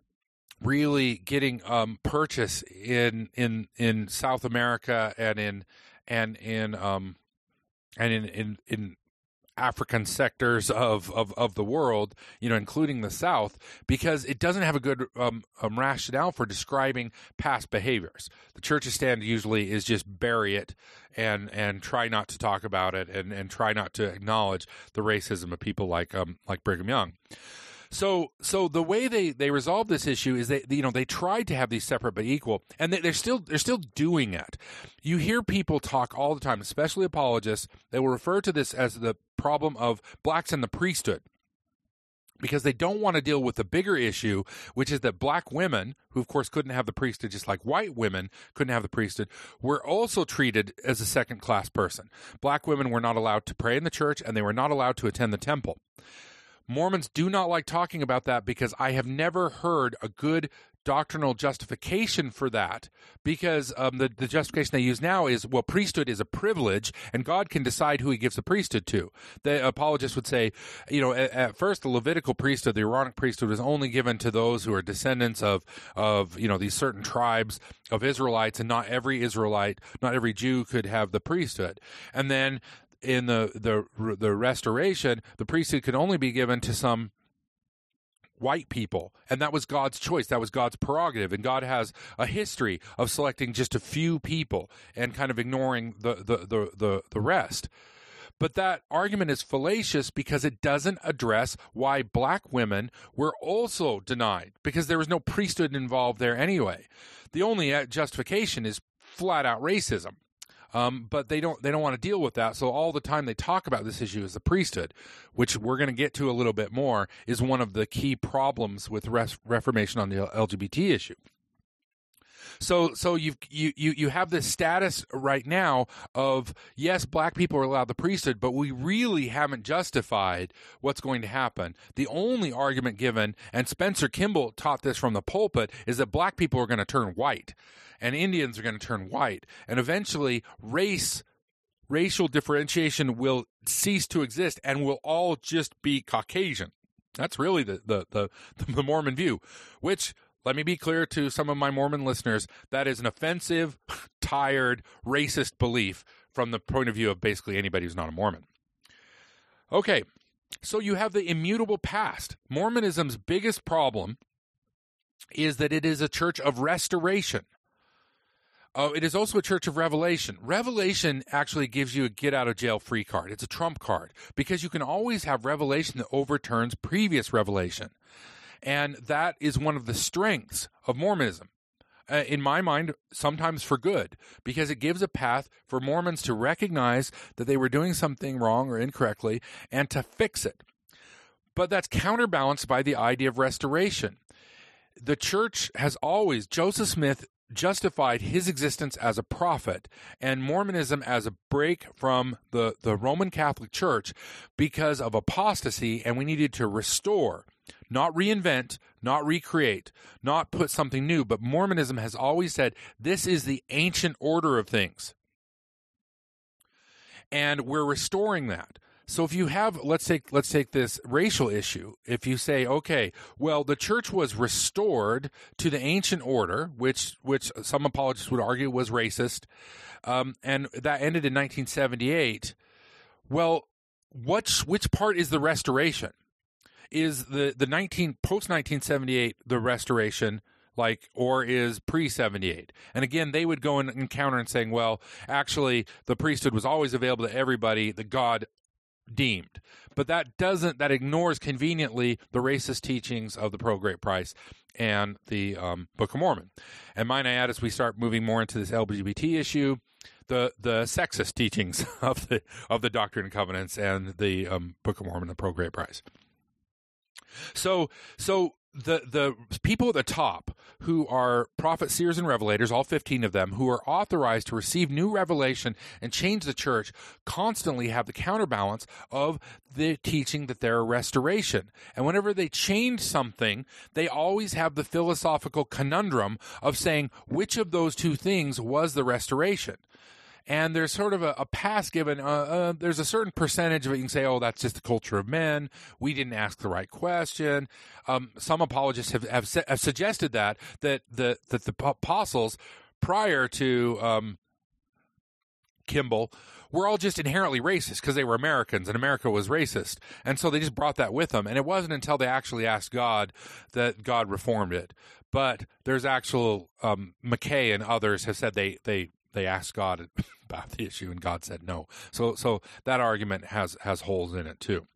really getting um, purchase in in in South America and in and in um and in in, in African sectors of, of, of the world, you know, including the South, because it doesn't have a good um, um, rationale for describing past behaviors. The church's stand usually is just bury it and and try not to talk about it and, and try not to acknowledge the racism of people like um like Brigham Young. So, so the way they, they resolve this issue is they, you know, they tried to have these separate but equal, and they, they're still they're still doing it. You hear people talk all the time, especially apologists. They will refer to this as the problem of blacks in the priesthood, because they don't want to deal with the bigger issue, which is that black women, who of course couldn't have the priesthood, just like white women couldn't have the priesthood, were also treated as a second-class person. Black women were not allowed to pray in the church, and they were not allowed to attend the temple. Mormons do not like talking about that because I have never heard a good doctrinal justification for that, because um, the, the justification they use now is, well, priesthood is a privilege and God can decide who he gives the priesthood to. The apologists would say, you know, at, at first the Levitical priesthood, the Aaronic priesthood, was only given to those who are descendants of, of, you know, these certain tribes of Israelites, and not every Israelite, not every Jew could have the priesthood. And then in the, the the restoration, the priesthood could only be given to some white people, and that was God's choice. That was God's prerogative, and God has a history of selecting just a few people and kind of ignoring the the the the, the rest. But that argument is fallacious because it doesn't address why black women were also denied, because there was no priesthood involved there anyway. The only justification is flat out racism. Um, but they don't they don't want to deal with that. So all the time they talk about this issue is the priesthood, which we're going to get to a little bit more, is one of the key problems with res- Reformation on the L G B T issue. So, so you've, you you you have this status right now of, yes, black people are allowed the priesthood, but we really haven't justified what's going to happen. The only argument given, and Spencer Kimball taught this from the pulpit, is that black people are going to turn white, and Indians are going to turn white, and eventually race, racial differentiation will cease to exist, and we'll all just be Caucasian. That's really the the the, the Mormon view, which, let me be clear to some of my Mormon listeners, that is an offensive, tired, racist belief from the point of view of basically anybody who's not a Mormon. Okay, so you have the immutable past. Mormonism's biggest problem is that it is a church of restoration. Uh, it is also a church of revelation. Revelation actually gives you a get-out-of-jail-free card. It's a trump card because you can always have revelation that overturns previous revelation. And that is one of the strengths of Mormonism, uh, in my mind, sometimes for good, because it gives a path for Mormons to recognize that they were doing something wrong or incorrectly and to fix it. But that's counterbalanced by the idea of restoration. The church has always, Joseph Smith justified his existence as a prophet and Mormonism as a break from the, the Roman Catholic Church because of apostasy, and we needed to restore. Not reinvent, not recreate, not put something new, but Mormonism has always said this is the ancient order of things. And we're restoring that. So if you have, let's take let's take this racial issue. If you say, okay, well, the church was restored to the ancient order, which which some apologists would argue was racist, um, and that ended in nineteen seventy-eight. Well, which which part is the restoration? Is the the nineteen post nineteen seventy-eight the restoration, like, or is pre seventy-eight? And again, they would go and encounter and saying, well, actually, the priesthood was always available to everybody that God deemed. But that doesn't that ignores conveniently the racist teachings of the Pro-Great Price and the um, Book of Mormon. And might I add, as we start moving more into this L G B T issue, the the sexist teachings of the of the Doctrine and Covenants and the um, Book of Mormon, the Pro-Great Price. So, so the the people at the top who are prophets, seers, and revelators, all fifteen of them, who are authorized to receive new revelation and change the church, constantly have the counterbalance of the teaching that they're a restoration. And whenever they change something, they always have the philosophical conundrum of saying, which of those two things was the restoration? And there's sort of a, a pass given. Uh, uh, there's a certain percentage of it you can say, oh, that's just the culture of men. We didn't ask the right question. Um, some apologists have, have, have suggested that, that the, that the apostles prior to um, Kimball were all just inherently racist because they were Americans and America was racist. And so they just brought that with them. And it wasn't until they actually asked God that God reformed it. But there's actual, um, McKay and others have said they, they, they asked God about the issue and God said no. So so that argument has has holes in it too.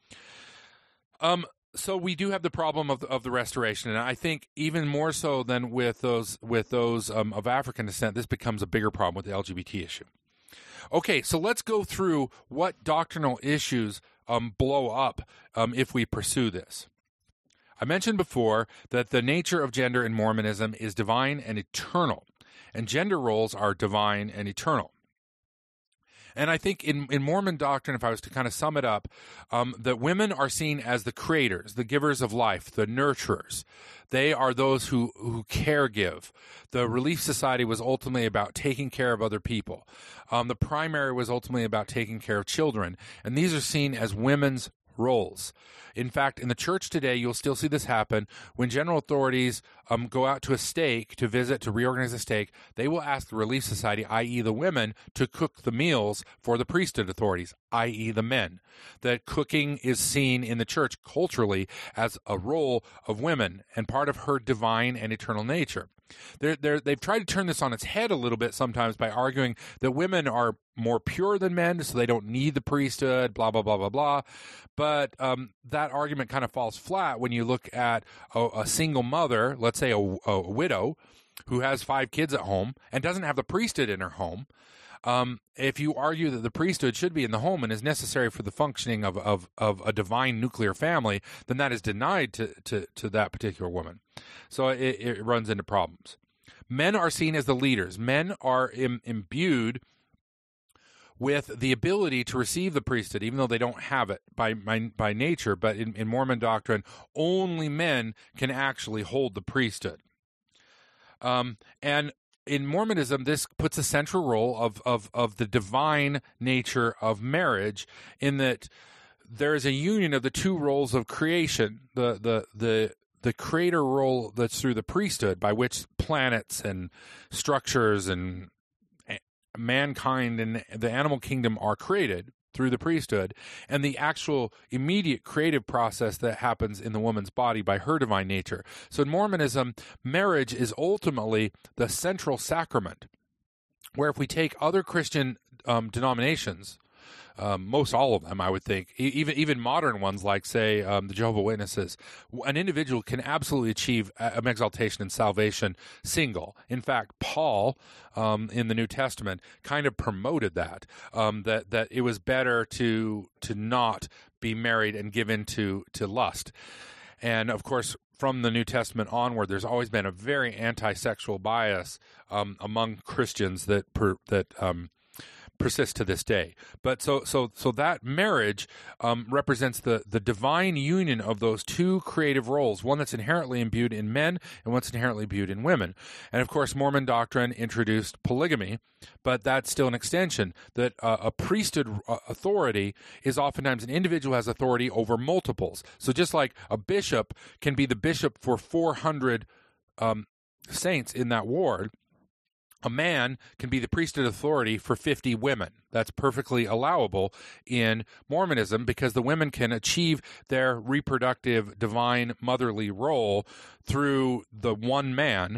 Um so we do have the problem of the, of the restoration, and I think even more so than with those with those um, of African descent, this becomes a bigger problem with the L G B T issue. Okay, so let's go through what doctrinal issues um, blow up um, if we pursue this. I mentioned before that the nature of gender in Mormonism is divine and eternal. And gender roles are divine and eternal. And I think in, in Mormon doctrine, if I was to kind of sum it up, um, that women are seen as the creators, the givers of life, the nurturers. They are those who, who care give. The Relief Society was ultimately about taking care of other people. Um, the primary was ultimately about taking care of children. And these are seen as women's roles. In fact, in the church today, you'll still see this happen. When general authorities um, go out to a stake to visit, to reorganize a stake, they will ask the Relief Society, that is the women, to cook the meals for the priesthood authorities, that is the men. That cooking is seen in the church culturally as a role of women and part of her divine and eternal nature. They're, they're, they've tried to turn this on its head a little bit sometimes by arguing that women are more pure than men, so they don't need the priesthood, blah, blah, blah, blah, blah. But um, that argument kind of falls flat when you look at a, a single mother, let's say a, a widow, who has five kids at home and doesn't have the priesthood in her home. Um, if you argue that the priesthood should be in the home and is necessary for the functioning of, of, of a divine nuclear family, then that is denied to, to, to that particular woman. So it, it runs into problems. Men are seen as the leaders. Men are im- imbued with the ability to receive the priesthood, even though they don't have it by by, by nature. But in, in Mormon doctrine, only men can actually hold the priesthood. Um, and in Mormonism, this puts a central role of, of, of the divine nature of marriage, in that there is a union of the two roles of creation, the the the the creator role that's through the priesthood, by which planets and structures and mankind and the animal kingdom are created through the priesthood, and the actual immediate creative process that happens in the woman's body by her divine nature. So in Mormonism, marriage is ultimately the central sacrament, where if we take other Christian um, denominations, Um, most all of them, I would think, e- even even modern ones like, say, um, the Jehovah's Witnesses, an individual can absolutely achieve um, exaltation and salvation single. In fact, Paul um, in the New Testament kind of promoted that, um, that that it was better to to not be married and give in to, to lust. And, of course, from the New Testament onward, there's always been a very anti-sexual bias um, among Christians that per, that um, persist to this day. But so so so that marriage um, represents the the divine union of those two creative roles, one that's inherently imbued in men and one's inherently imbued in women. And of course, Mormon doctrine introduced polygamy, but that's still an extension, that uh, a priesthood authority is oftentimes an individual has authority over multiples. So just like a bishop can be the bishop for four hundred um, saints in that ward, a man can be the priesthood authority for fifty women. That's perfectly allowable in Mormonism, because the women can achieve their reproductive, divine, motherly role through the one man.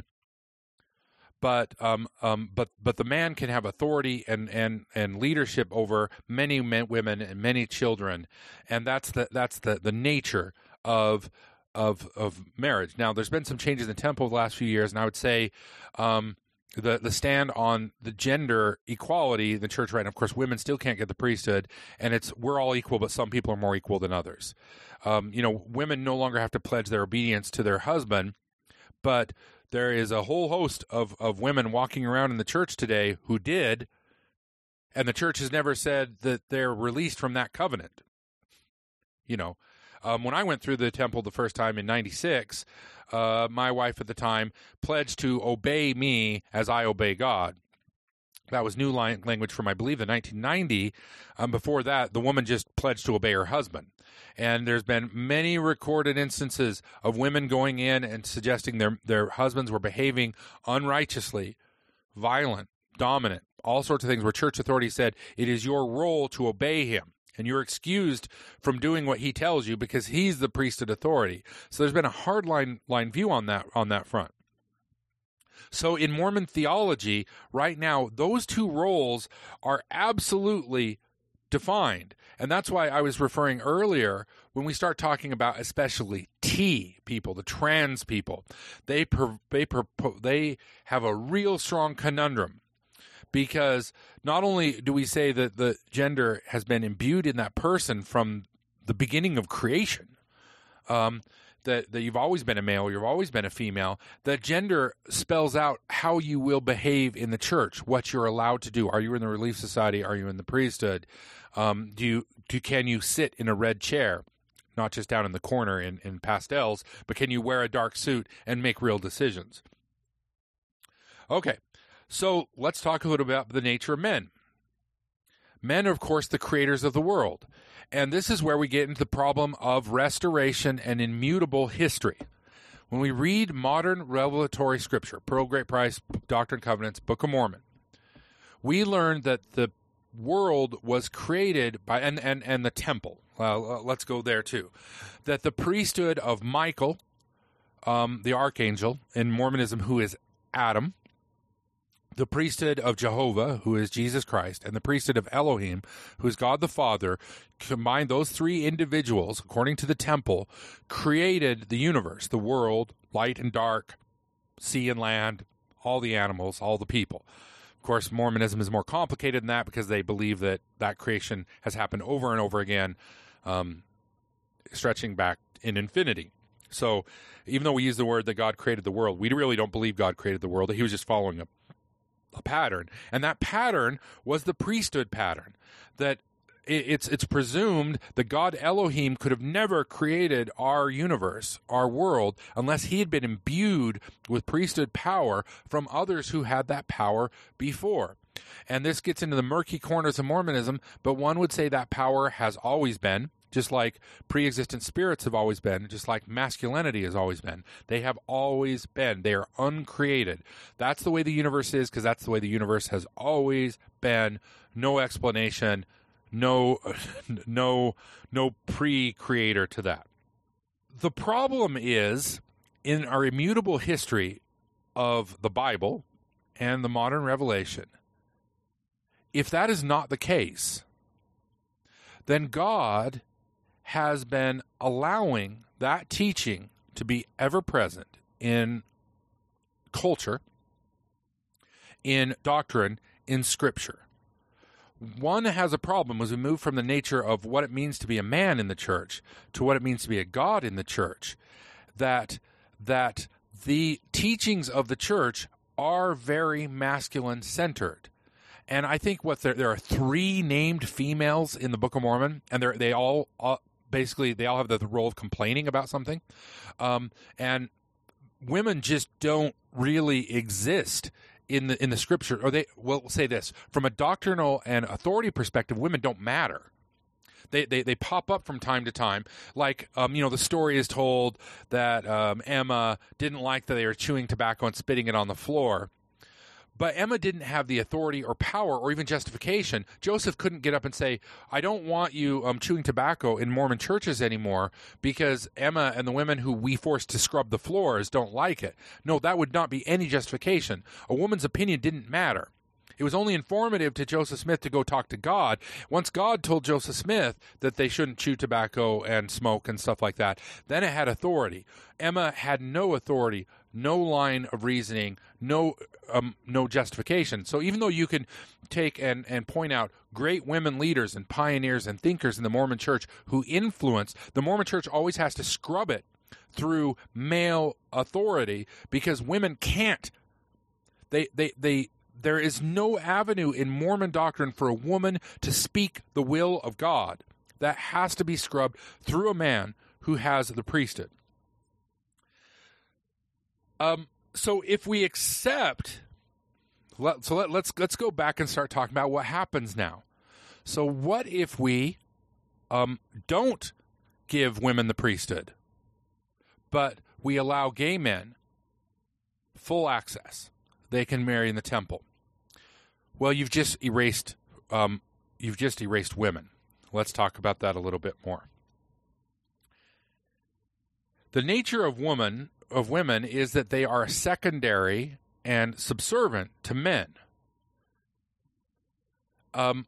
But um, um, but but the man can have authority and, and, and leadership over many men, women and many children, and that's the that's the, the nature of of of marriage. Now, there's been some changes in the temple the last few years, and I would say Um, The the stand on the gender equality in the church right now. Of course, women still can't get the priesthood, and it's we're all equal, but some people are more equal than others. Um, you know, women no longer have to pledge their obedience to their husband, but there is a whole host of, of women walking around in the church today who did, and the church has never said that they're released from that covenant. You know, um, when I went through the temple the first time in ninety-six, Uh, my wife at the time pledged to obey me as I obey God. That was new line, language from, I believe, the nineteen ninety. Um, before that, the woman just pledged to obey her husband. And there's been many recorded instances of women going in and suggesting their, their husbands were behaving unrighteously, violent, dominant, all sorts of things, where church authority said, it is your role to obey him, and you're excused from doing what he tells you because he's the priesthood authority. So there's been a hard line, line view on that on that front. So in Mormon theology, right now, those two roles are absolutely defined. And that's why I was referring earlier, when we start talking about especially T people, the trans people, they per, they per, they have a real strong conundrum. Because not only do we say that the gender has been imbued in that person from the beginning of creation, um, that, that you've always been a male, you've always been a female, that gender spells out how you will behave in the church, what you're allowed to do. Are you in the Relief Society? Are you in the priesthood? Um, do you do can you sit in a red chair, not just down in the corner in, in pastels, but can you wear a dark suit and make real decisions? Okay. So let's talk a little bit about the nature of men. Men are, of course, the creators of the world. And this is where we get into the problem of restoration and immutable history. When we read modern revelatory scripture, Pearl Great Price, Doctrine and Covenants, Book of Mormon, we learn that the world was created by, and, and, and the temple, uh, let's go there too, that the priesthood of Michael, um, the archangel, in Mormonism, who is Adam, the priesthood of Jehovah, who is Jesus Christ, and the priesthood of Elohim, who is God the Father, combined, those three individuals, according to the temple, created the universe, the world, light and dark, sea and land, all the animals, all the people. Of course, Mormonism is more complicated than that because they believe that that creation has happened over and over again, um, stretching back in infinity. So even though we use the word that God created the world, we really don't believe God created the world. He was just following a, a pattern. And that pattern was the priesthood pattern. That it, it's it's presumed that God Elohim could have never created our universe, our world, unless he had been imbued with priesthood power from others who had that power before. And this gets into the murky corners of Mormonism, but one would say that power has always been, just like pre-existent spirits have always been, just like masculinity has always been. They have always been. They are uncreated. That's the way the universe is, because that's the way the universe has always been. No explanation, no, no, no pre-creator to that. The problem is, in our immutable history of the Bible and the modern revelation, if that is not the case, then God has been allowing that teaching to be ever present in culture, in doctrine, in Scripture. One has a problem as we move from the nature of what it means to be a man in the church to what it means to be a God in the church, that that the teachings of the church are very masculine-centered. And I think what there, there are three named females in the Book of Mormon, and they they all uh, basically they all have the, the role of complaining about something, um, and women just don't really exist in the in the Scripture. Or they will say this from a doctrinal and authority perspective: women don't matter. They, they they pop up from time to time. Like, um, you know, the story is told that um, Emma didn't like that they were chewing tobacco and spitting it on the floor. But Emma didn't have the authority or power or even justification. Joseph couldn't get up and say, I don't want you um, chewing tobacco in Mormon churches anymore because Emma and the women who we forced to scrub the floors don't like it. No, that would not be any justification. A woman's opinion didn't matter. It was only informative to Joseph Smith to go talk to God. Once God told Joseph Smith that they shouldn't chew tobacco and smoke and stuff like that, then it had authority. Emma had no authority, no line of reasoning, no um, no justification. So even though you can take and, and point out great women leaders and pioneers and thinkers in the Mormon church who influence, the Mormon church always has to scrub it through male authority because women can't. They they they There is no avenue in Mormon doctrine for a woman to speak the will of God. That has to be scrubbed through a man who has the priesthood. Um, so if we accept, let, so let, let's let's go back and start talking about what happens now. So what if we um, don't give women the priesthood, but we allow gay men full access? They can marry in the temple. Well, you've just erased um, you've just erased women. Let's talk about that a little bit more. The nature of woman of women is that they are secondary and subservient to men. Um,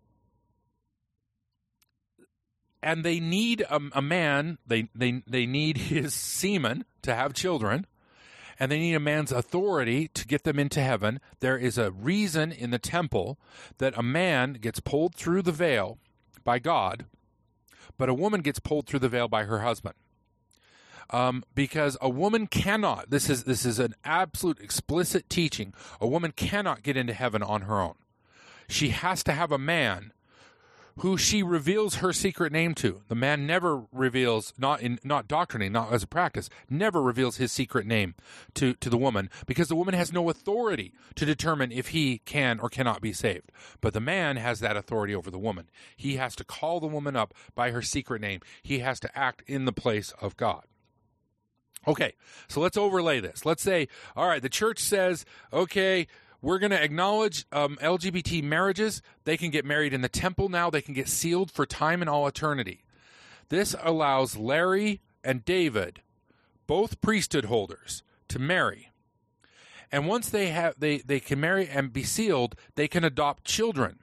and they need a, a man. They they they need his semen to have children. And they need a man's authority to get them into heaven. There is a reason in the temple that a man gets pulled through the veil by God, but a woman gets pulled through the veil by her husband. Um, because a woman cannot, this is this is an absolute explicit teaching, a woman cannot get into heaven on her own. She has to have a man who she reveals her secret name to. The man never reveals, not in not doctrining, not as a practice, never reveals his secret name to, to the woman because the woman has no authority to determine if he can or cannot be saved. But the man has that authority over the woman. He has to call the woman up by her secret name. He has to act in the place of God. Okay, so let's overlay this. Let's say, all right, the church says, okay, we're going to acknowledge um, L G B T marriages. They can get married in the temple now. They can get sealed for time and all eternity. This allows Larry and David, both priesthood holders, to marry. And once they have, they, they can marry and be sealed, they can adopt children.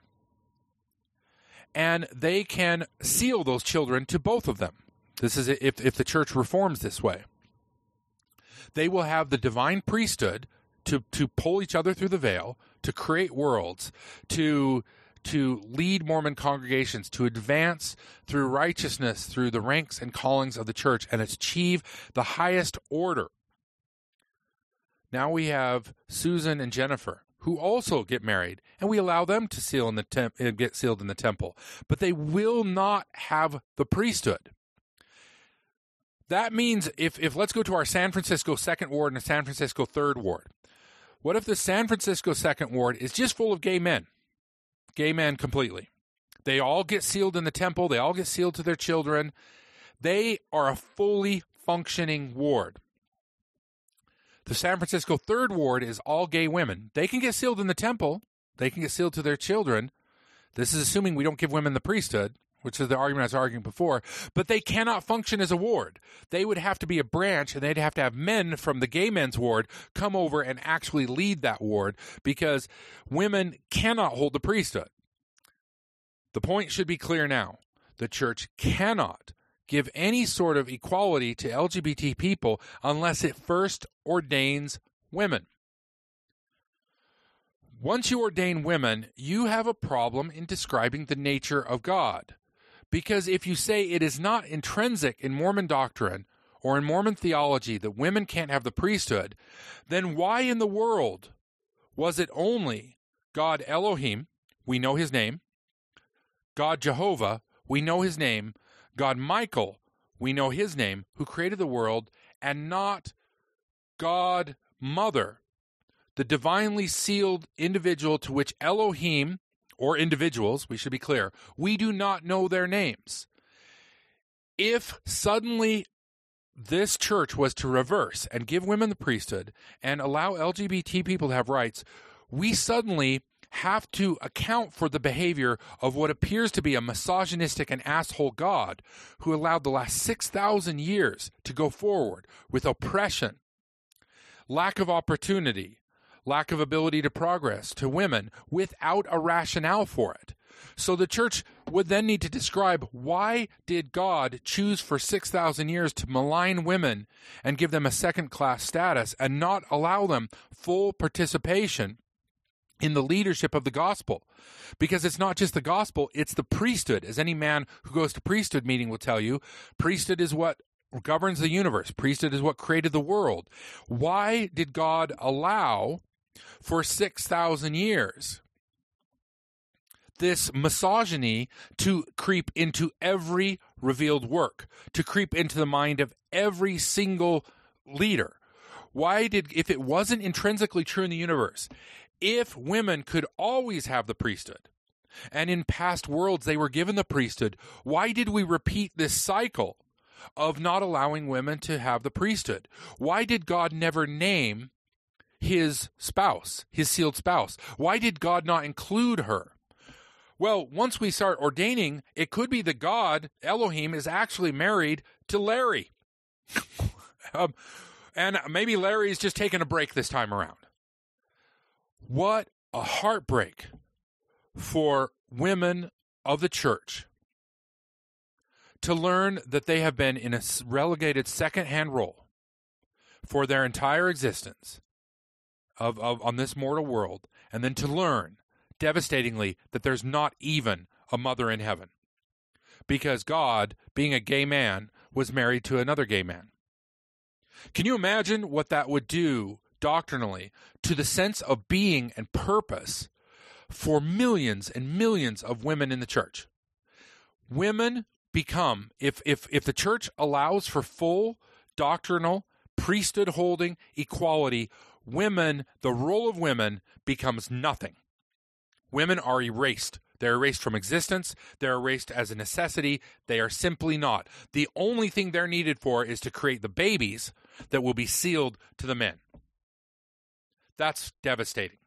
And they can seal those children to both of them. This is if, if the church reforms this way. They will have the divine priesthood to to pull each other through the veil, to create worlds, to to lead Mormon congregations, to advance through righteousness, through the ranks and callings of the church, and achieve the highest order. Now we have Susan and Jennifer, who also get married, and we allow them to seal in the temp- get sealed in the temple, but they will not have the priesthood. That means if, if let's go to our San Francisco Second Ward and the San Francisco Third Ward. What if the San Francisco Second Ward is just full of gay men? Gay men completely. They all get sealed in the temple. They all get sealed to their children. They are a fully functioning ward. The San Francisco Third Ward is all gay women. They can get sealed in the temple. They can get sealed to their children. This is assuming we don't give women the priesthood, which is the argument I was arguing before, but they cannot function as a ward. They would have to be a branch, and they'd have to have men from the gay men's ward come over and actually lead that ward, because women cannot hold the priesthood. The point should be clear now. The church cannot give any sort of equality to L G B T people unless it first ordains women. Once you ordain women, you have a problem in describing the nature of God. Because if you say it is not intrinsic in Mormon doctrine or in Mormon theology that women can't have the priesthood, then why in the world was it only God Elohim, we know his name, God Jehovah, we know his name, God Michael, we know his name, who created the world, and not God Mother, the divinely sealed individual to which Elohim, or individuals, we should be clear, we do not know their names. If suddenly this church was to reverse and give women the priesthood and allow L G B T people to have rights, we suddenly have to account for the behavior of what appears to be a misogynistic and asshole God who allowed the last six thousand years to go forward with oppression, lack of opportunity, lack of ability to progress to women without a rationale for it. So the church would then need to describe, why did God choose for six thousand years to malign women and give them a second-class status and not allow them full participation in the leadership of the gospel? Because it's not just the gospel, it's the priesthood. As any man who goes to priesthood meeting will tell you, priesthood is what governs the universe. Priesthood is what created the world. Why did God allow for six thousand years this misogyny to creep into every revealed work, to creep into the mind of every single leader? Why did, if it wasn't intrinsically true in the universe, if women could always have the priesthood, and in past worlds they were given the priesthood, why did we repeat this cycle of not allowing women to have the priesthood? Why did God never name his spouse, his sealed spouse? Why did God not include her? Well, once we start ordaining, it could be that God, Elohim, is actually married to Larry. um, and maybe Larry is just taking a break this time around. What a heartbreak for women of the church to learn that they have been in a relegated second-hand role for their entire existence of, of on this mortal world, and then to learn, devastatingly, that there's not even a mother in heaven. Because God, being a gay man, was married to another gay man. Can you imagine what that would do doctrinally to the sense of being and purpose for millions and millions of women in the church? Women become, if if if the church allows for full doctrinal priesthood holding equality, women, the role of women becomes nothing. Women are erased. They're erased from existence. They're erased as a necessity. They are simply not. The only thing they're needed for is to create the babies that will be sealed to the men. That's devastating.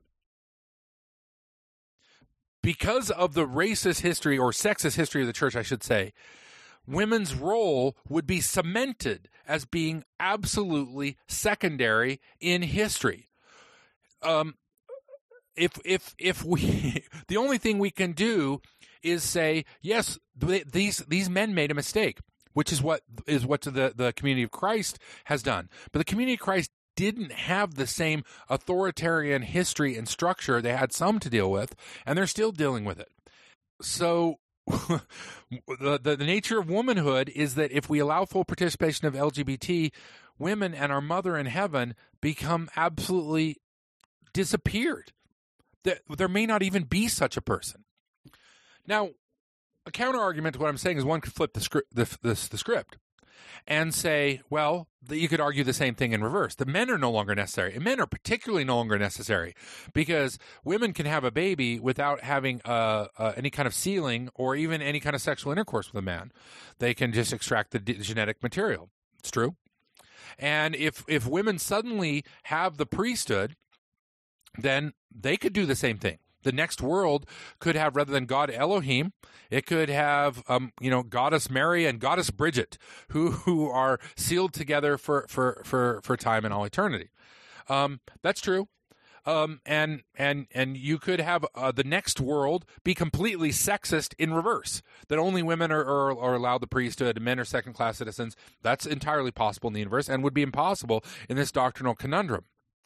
Because of the racist history, or sexist history of the church, I should say, women's role would be cemented as being absolutely secondary in history. Um, if if if we, the only thing we can do is say, yes, these these men made a mistake, which is what is what the the community of Christ has done. But the community of Christ didn't have the same authoritarian history and structure. They had some to deal with, and they're still dealing with it. So the, the, the nature of womanhood is that if we allow full participation of L G B T, women and our mother in heaven become absolutely disappeared. There, there may not even be such a person. Now, a counter argument to what I'm saying is one could flip the script, the, the, the script and say, well, you could argue the same thing in reverse. The men are no longer necessary. And men are particularly no longer necessary because women can have a baby without having uh, uh, any kind of sealing or even any kind of sexual intercourse with a man. They can just extract the d- genetic material. It's true. And if if women suddenly have the priesthood, then they could do the same thing. The next world could have, rather than God Elohim, it could have, um, you know, Goddess Mary and Goddess Bridget, who who are sealed together for for for, for time and all eternity. Um, that's true. Um, and and and you could have uh, the next world be completely sexist in reverse, that only women are, are, are allowed the priesthood and men are second-class citizens. That's entirely possible in the universe and would be impossible in this doctrinal conundrum.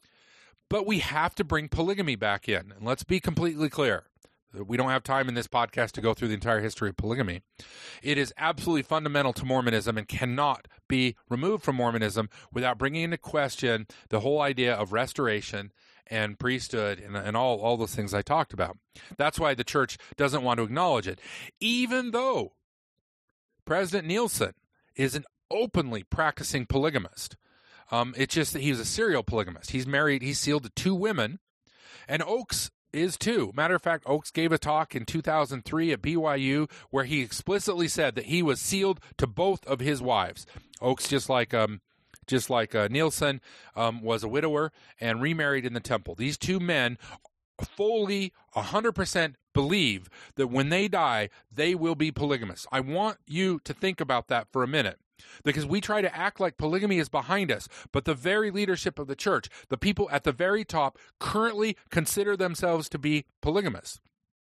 But we have to bring polygamy back in. And let's be completely clear. We don't have time in this podcast to go through the entire history of polygamy. It is absolutely fundamental to Mormonism and cannot be removed from Mormonism without bringing into question the whole idea of restoration and priesthood and, and all, all those things I talked about. That's why the church doesn't want to acknowledge it. Even though President Nielsen is an openly practicing polygamist. Um, it's just that he's a serial polygamist. He's married, he's sealed to two women, and Oaks is too. Matter of fact, Oaks gave a talk in two thousand three at B Y U where he explicitly said that he was sealed to both of his wives. Oaks, just like um, just like uh, Nielsen, um, was a widower and remarried in the temple. These two men fully, one hundred percent believe that when they die, they will be polygamists. I want you to think about that for a minute. Because we try to act like polygamy is behind us, but the very leadership of the church, the people at the very top, currently consider themselves to be polygamists.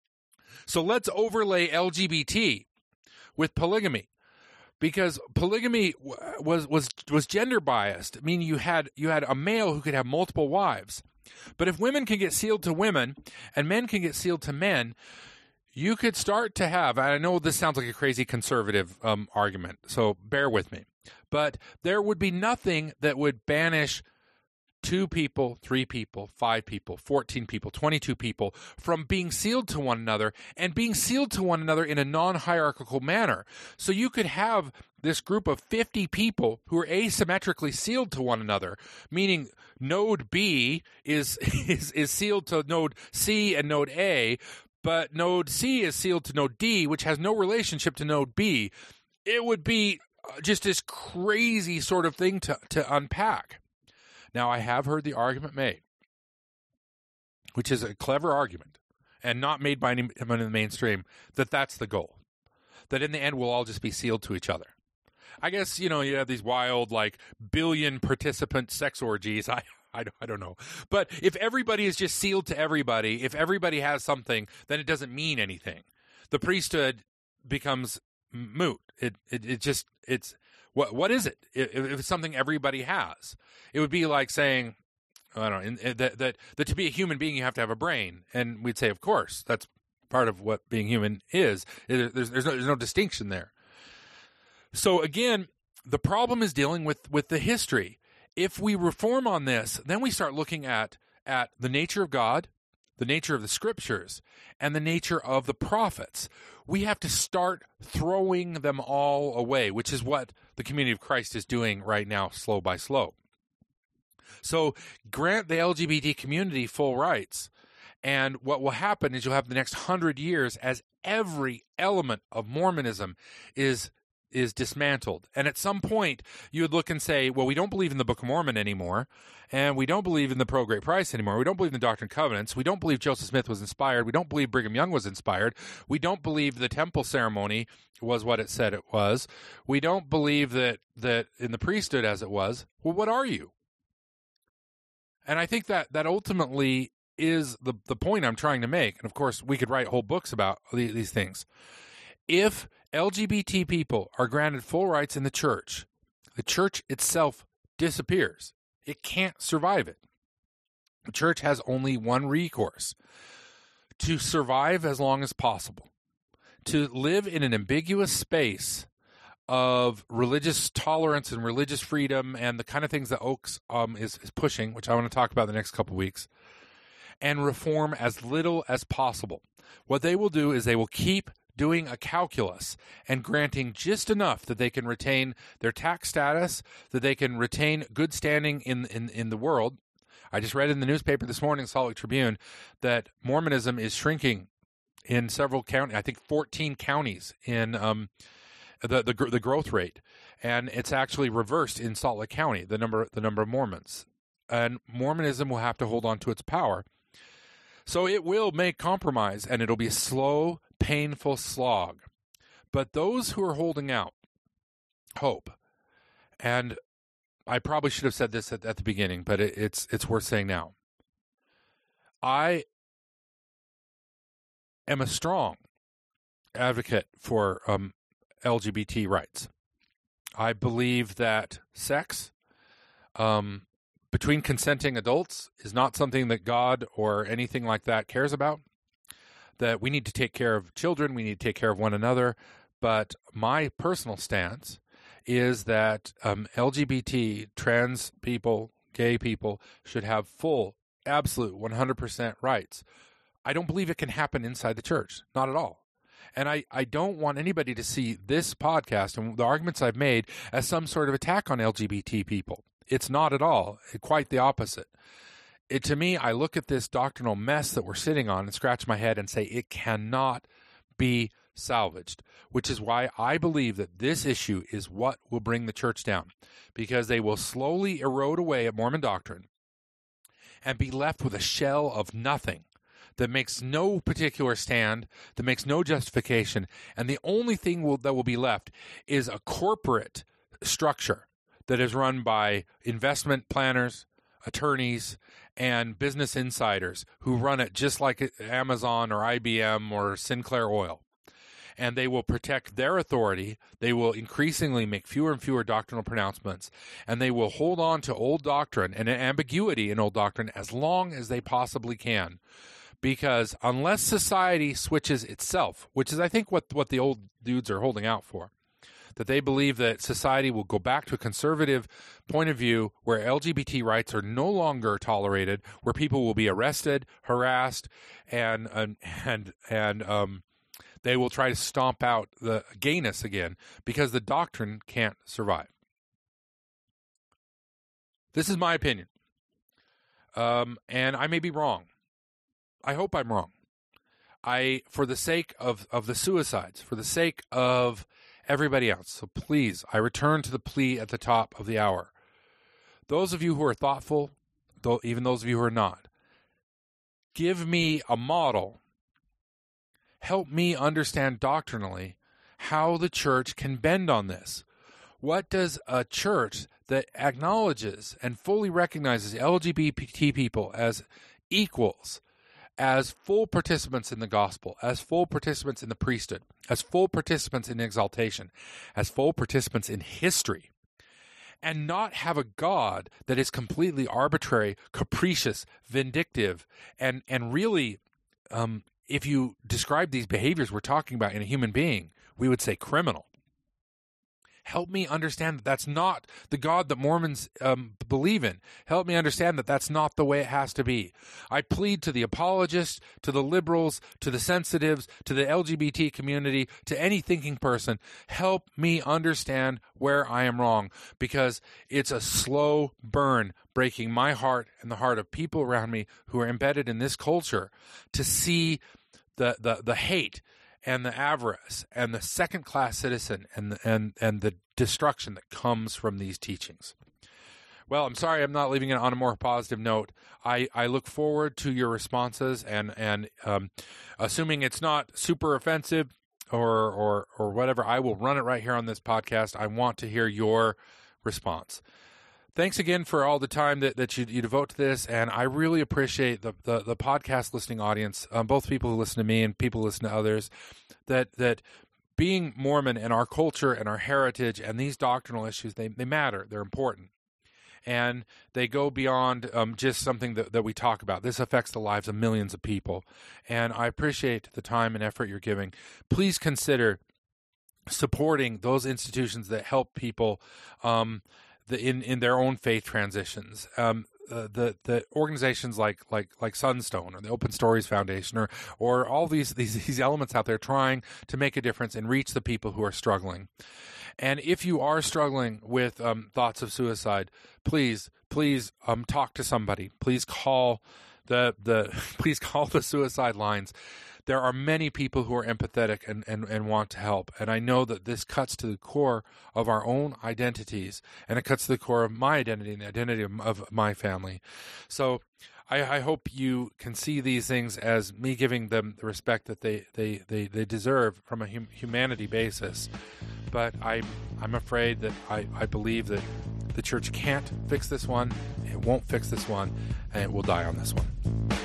So let's overlay L G B T with polygamy, because polygamy was was was gender biased. I mean, you had you had a male who could have multiple wives, but if women can get sealed to women and men can get sealed to men, you could start to have, I know this sounds like a crazy conservative um, argument, so bear with me, but there would be nothing that would banish two people, three people, five people, fourteen people, twenty-two people from being sealed to one another and being sealed to one another in a non-hierarchical manner. So you could have this group of fifty people who are asymmetrically sealed to one another, meaning node B is is, is sealed to node C and node A, but node C is sealed to node D, which has no relationship to node B. It would be just this crazy sort of thing to, to unpack. Now, I have heard the argument made, which is a clever argument, and not made by anyone in the mainstream, that that's the goal. That in the end, we'll all just be sealed to each other. I guess, you know, you have these wild, like, billion participant sex orgies. I I don't, I don't know. But if everybody is just sealed to everybody, if everybody has something, then it doesn't mean anything. The priesthood becomes moot. It it, it just, it's, what what is it? If, if it's something everybody has, it would be like saying, I don't know, in, in, that, that, that to be a human being, you have to have a brain. And we'd say, of course, that's part of what being human is. It, there's, there's, no, there's no distinction there. So again, the problem is dealing with, with the history. If we reform on this, then we start looking at, at the nature of God, the nature of the scriptures, and the nature of the prophets. We have to start throwing them all away, which is what the community of Christ is doing right now, slow by slow. So grant the L G B T community full rights, and what will happen is you'll have the next hundred years as every element of Mormonism is is dismantled. And at some point, you would look and say, well, we don't believe in the Book of Mormon anymore, and we don't believe in the Pro-Great Price anymore. We don't believe in the Doctrine and Covenants. We don't believe Joseph Smith was inspired. We don't believe Brigham Young was inspired. We don't believe the temple ceremony was what it said it was. We don't believe that, that in the priesthood as it was. Well, what are you? And I think that, that ultimately is the, the point I'm trying to make. And of course, we could write whole books about these things. If L G B T people are granted full rights in the church, the church itself disappears. It can't survive it. The church has only one recourse: to survive as long as possible, to live in an ambiguous space of religious tolerance and religious freedom and the kind of things that Oaks um, is, is pushing, which I want to talk about the next couple of weeks, and reform as little as possible. What they will do is they will keep doing a calculus and granting just enough that they can retain their tax status, that they can retain good standing in, in, in the world. I just read in the newspaper this morning, Salt Lake Tribune, that Mormonism is shrinking in several counties, I think fourteen counties in um, the, the the growth rate, and it's actually reversed in Salt Lake County, the number the number of Mormons. And Mormonism will have to hold on to its power. So it will make compromise, and it'll be a slow, painful slog. But those who are holding out hope, and I probably should have said this at, at the beginning, but it, it's it's worth saying now. I am a strong advocate for um, L G B T rights. I believe that sex um, between consenting adults is not something that God or anything like that cares about, that we need to take care of children, we need to take care of one another. But my personal stance is that um, L G B T, trans people, gay people should have full, absolute, one hundred percent rights. I don't believe it can happen inside the church, not at all. And I, I don't want anybody to see this podcast and the arguments I've made as some sort of attack on L G B T people. It's not at all. Quite the opposite. It, to me, I look at this doctrinal mess that we're sitting on and scratch my head and say it cannot be salvaged, which is why I believe that this issue is what will bring the church down, because they will slowly erode away at Mormon doctrine and be left with a shell of nothing that makes no particular stand, that makes no justification, and the only thing will, that will be left is a corporate structure that is run by investment planners, attorneys, and business insiders who run it just like Amazon or I B M or Sinclair Oil. And they will protect their authority. They will increasingly make fewer and fewer doctrinal pronouncements, and they will hold on to old doctrine and ambiguity in old doctrine as long as they possibly can. Because unless society switches itself, which is, I think, what, what the old dudes are holding out for, that they believe that society will go back to a conservative point of view where L G B T rights are no longer tolerated, where people will be arrested, harassed, and and and, and um, they will try to stomp out the gayness again because the doctrine can't survive. This is my opinion, um, and I may be wrong. I hope I'm wrong. I, for the sake of, of the suicides, for the sake of everybody else, so please, I return to the plea at the top of the hour. Those of you who are thoughtful, though, even those of you who are not, give me a model. Help me understand doctrinally how the church can bend on this. What does a church that acknowledges and fully recognizes L G B T people as equals, as full participants in the gospel, as full participants in the priesthood, as full participants in exaltation, as full participants in history, and not have a God that is completely arbitrary, capricious, vindictive, and, and really, um, if you describe these behaviors we're talking about in a human being, we would say criminal. Help me understand that that's not the God that Mormons um, believe in. Help me understand that that's not the way it has to be. I plead to the apologists, to the liberals, to the sensitives, to the L G B T community, to any thinking person. Help me understand where I am wrong, because it's a slow burn breaking my heart and the heart of people around me who are embedded in this culture to see the the, the hate and the avarice and the second-class citizen and the, and and the destruction that comes from these teachings. Well, I'm sorry I'm not leaving it on a more positive note. I, I look forward to your responses, and and um, assuming it's not super offensive or or or whatever, I will run it right here on this podcast. I want to hear your response. Thanks again for all the time that, that you, you devote to this, and I really appreciate the, the, the podcast listening audience, um, both people who listen to me and people who listen to others, that that being Mormon and our culture and our heritage and these doctrinal issues, they, they matter, they're important. and they go beyond um, just something that, that we talk about. This affects the lives of millions of people, and I appreciate the time and effort you're giving. Please consider supporting those institutions that help people um, the, in, in their own faith transitions. Um, Uh, the the organizations like like like Sunstone or the Open Stories Foundation or or all these these these elements out there trying to make a difference and reach the people who are struggling. And if you are struggling with um, thoughts of suicide, please please um, talk to somebody. Please call the the please call the suicide lines. There are many people who are empathetic and, and, and want to help. And I know that this cuts to the core of our own identities, and it cuts to the core of my identity and the identity of, of my family. So I, I hope you can see these things as me giving them the respect that they, they, they, they deserve from a hum, humanity basis. But I, I'm afraid that I, I believe that the church can't fix this one, it won't fix this one, and it will die on this one.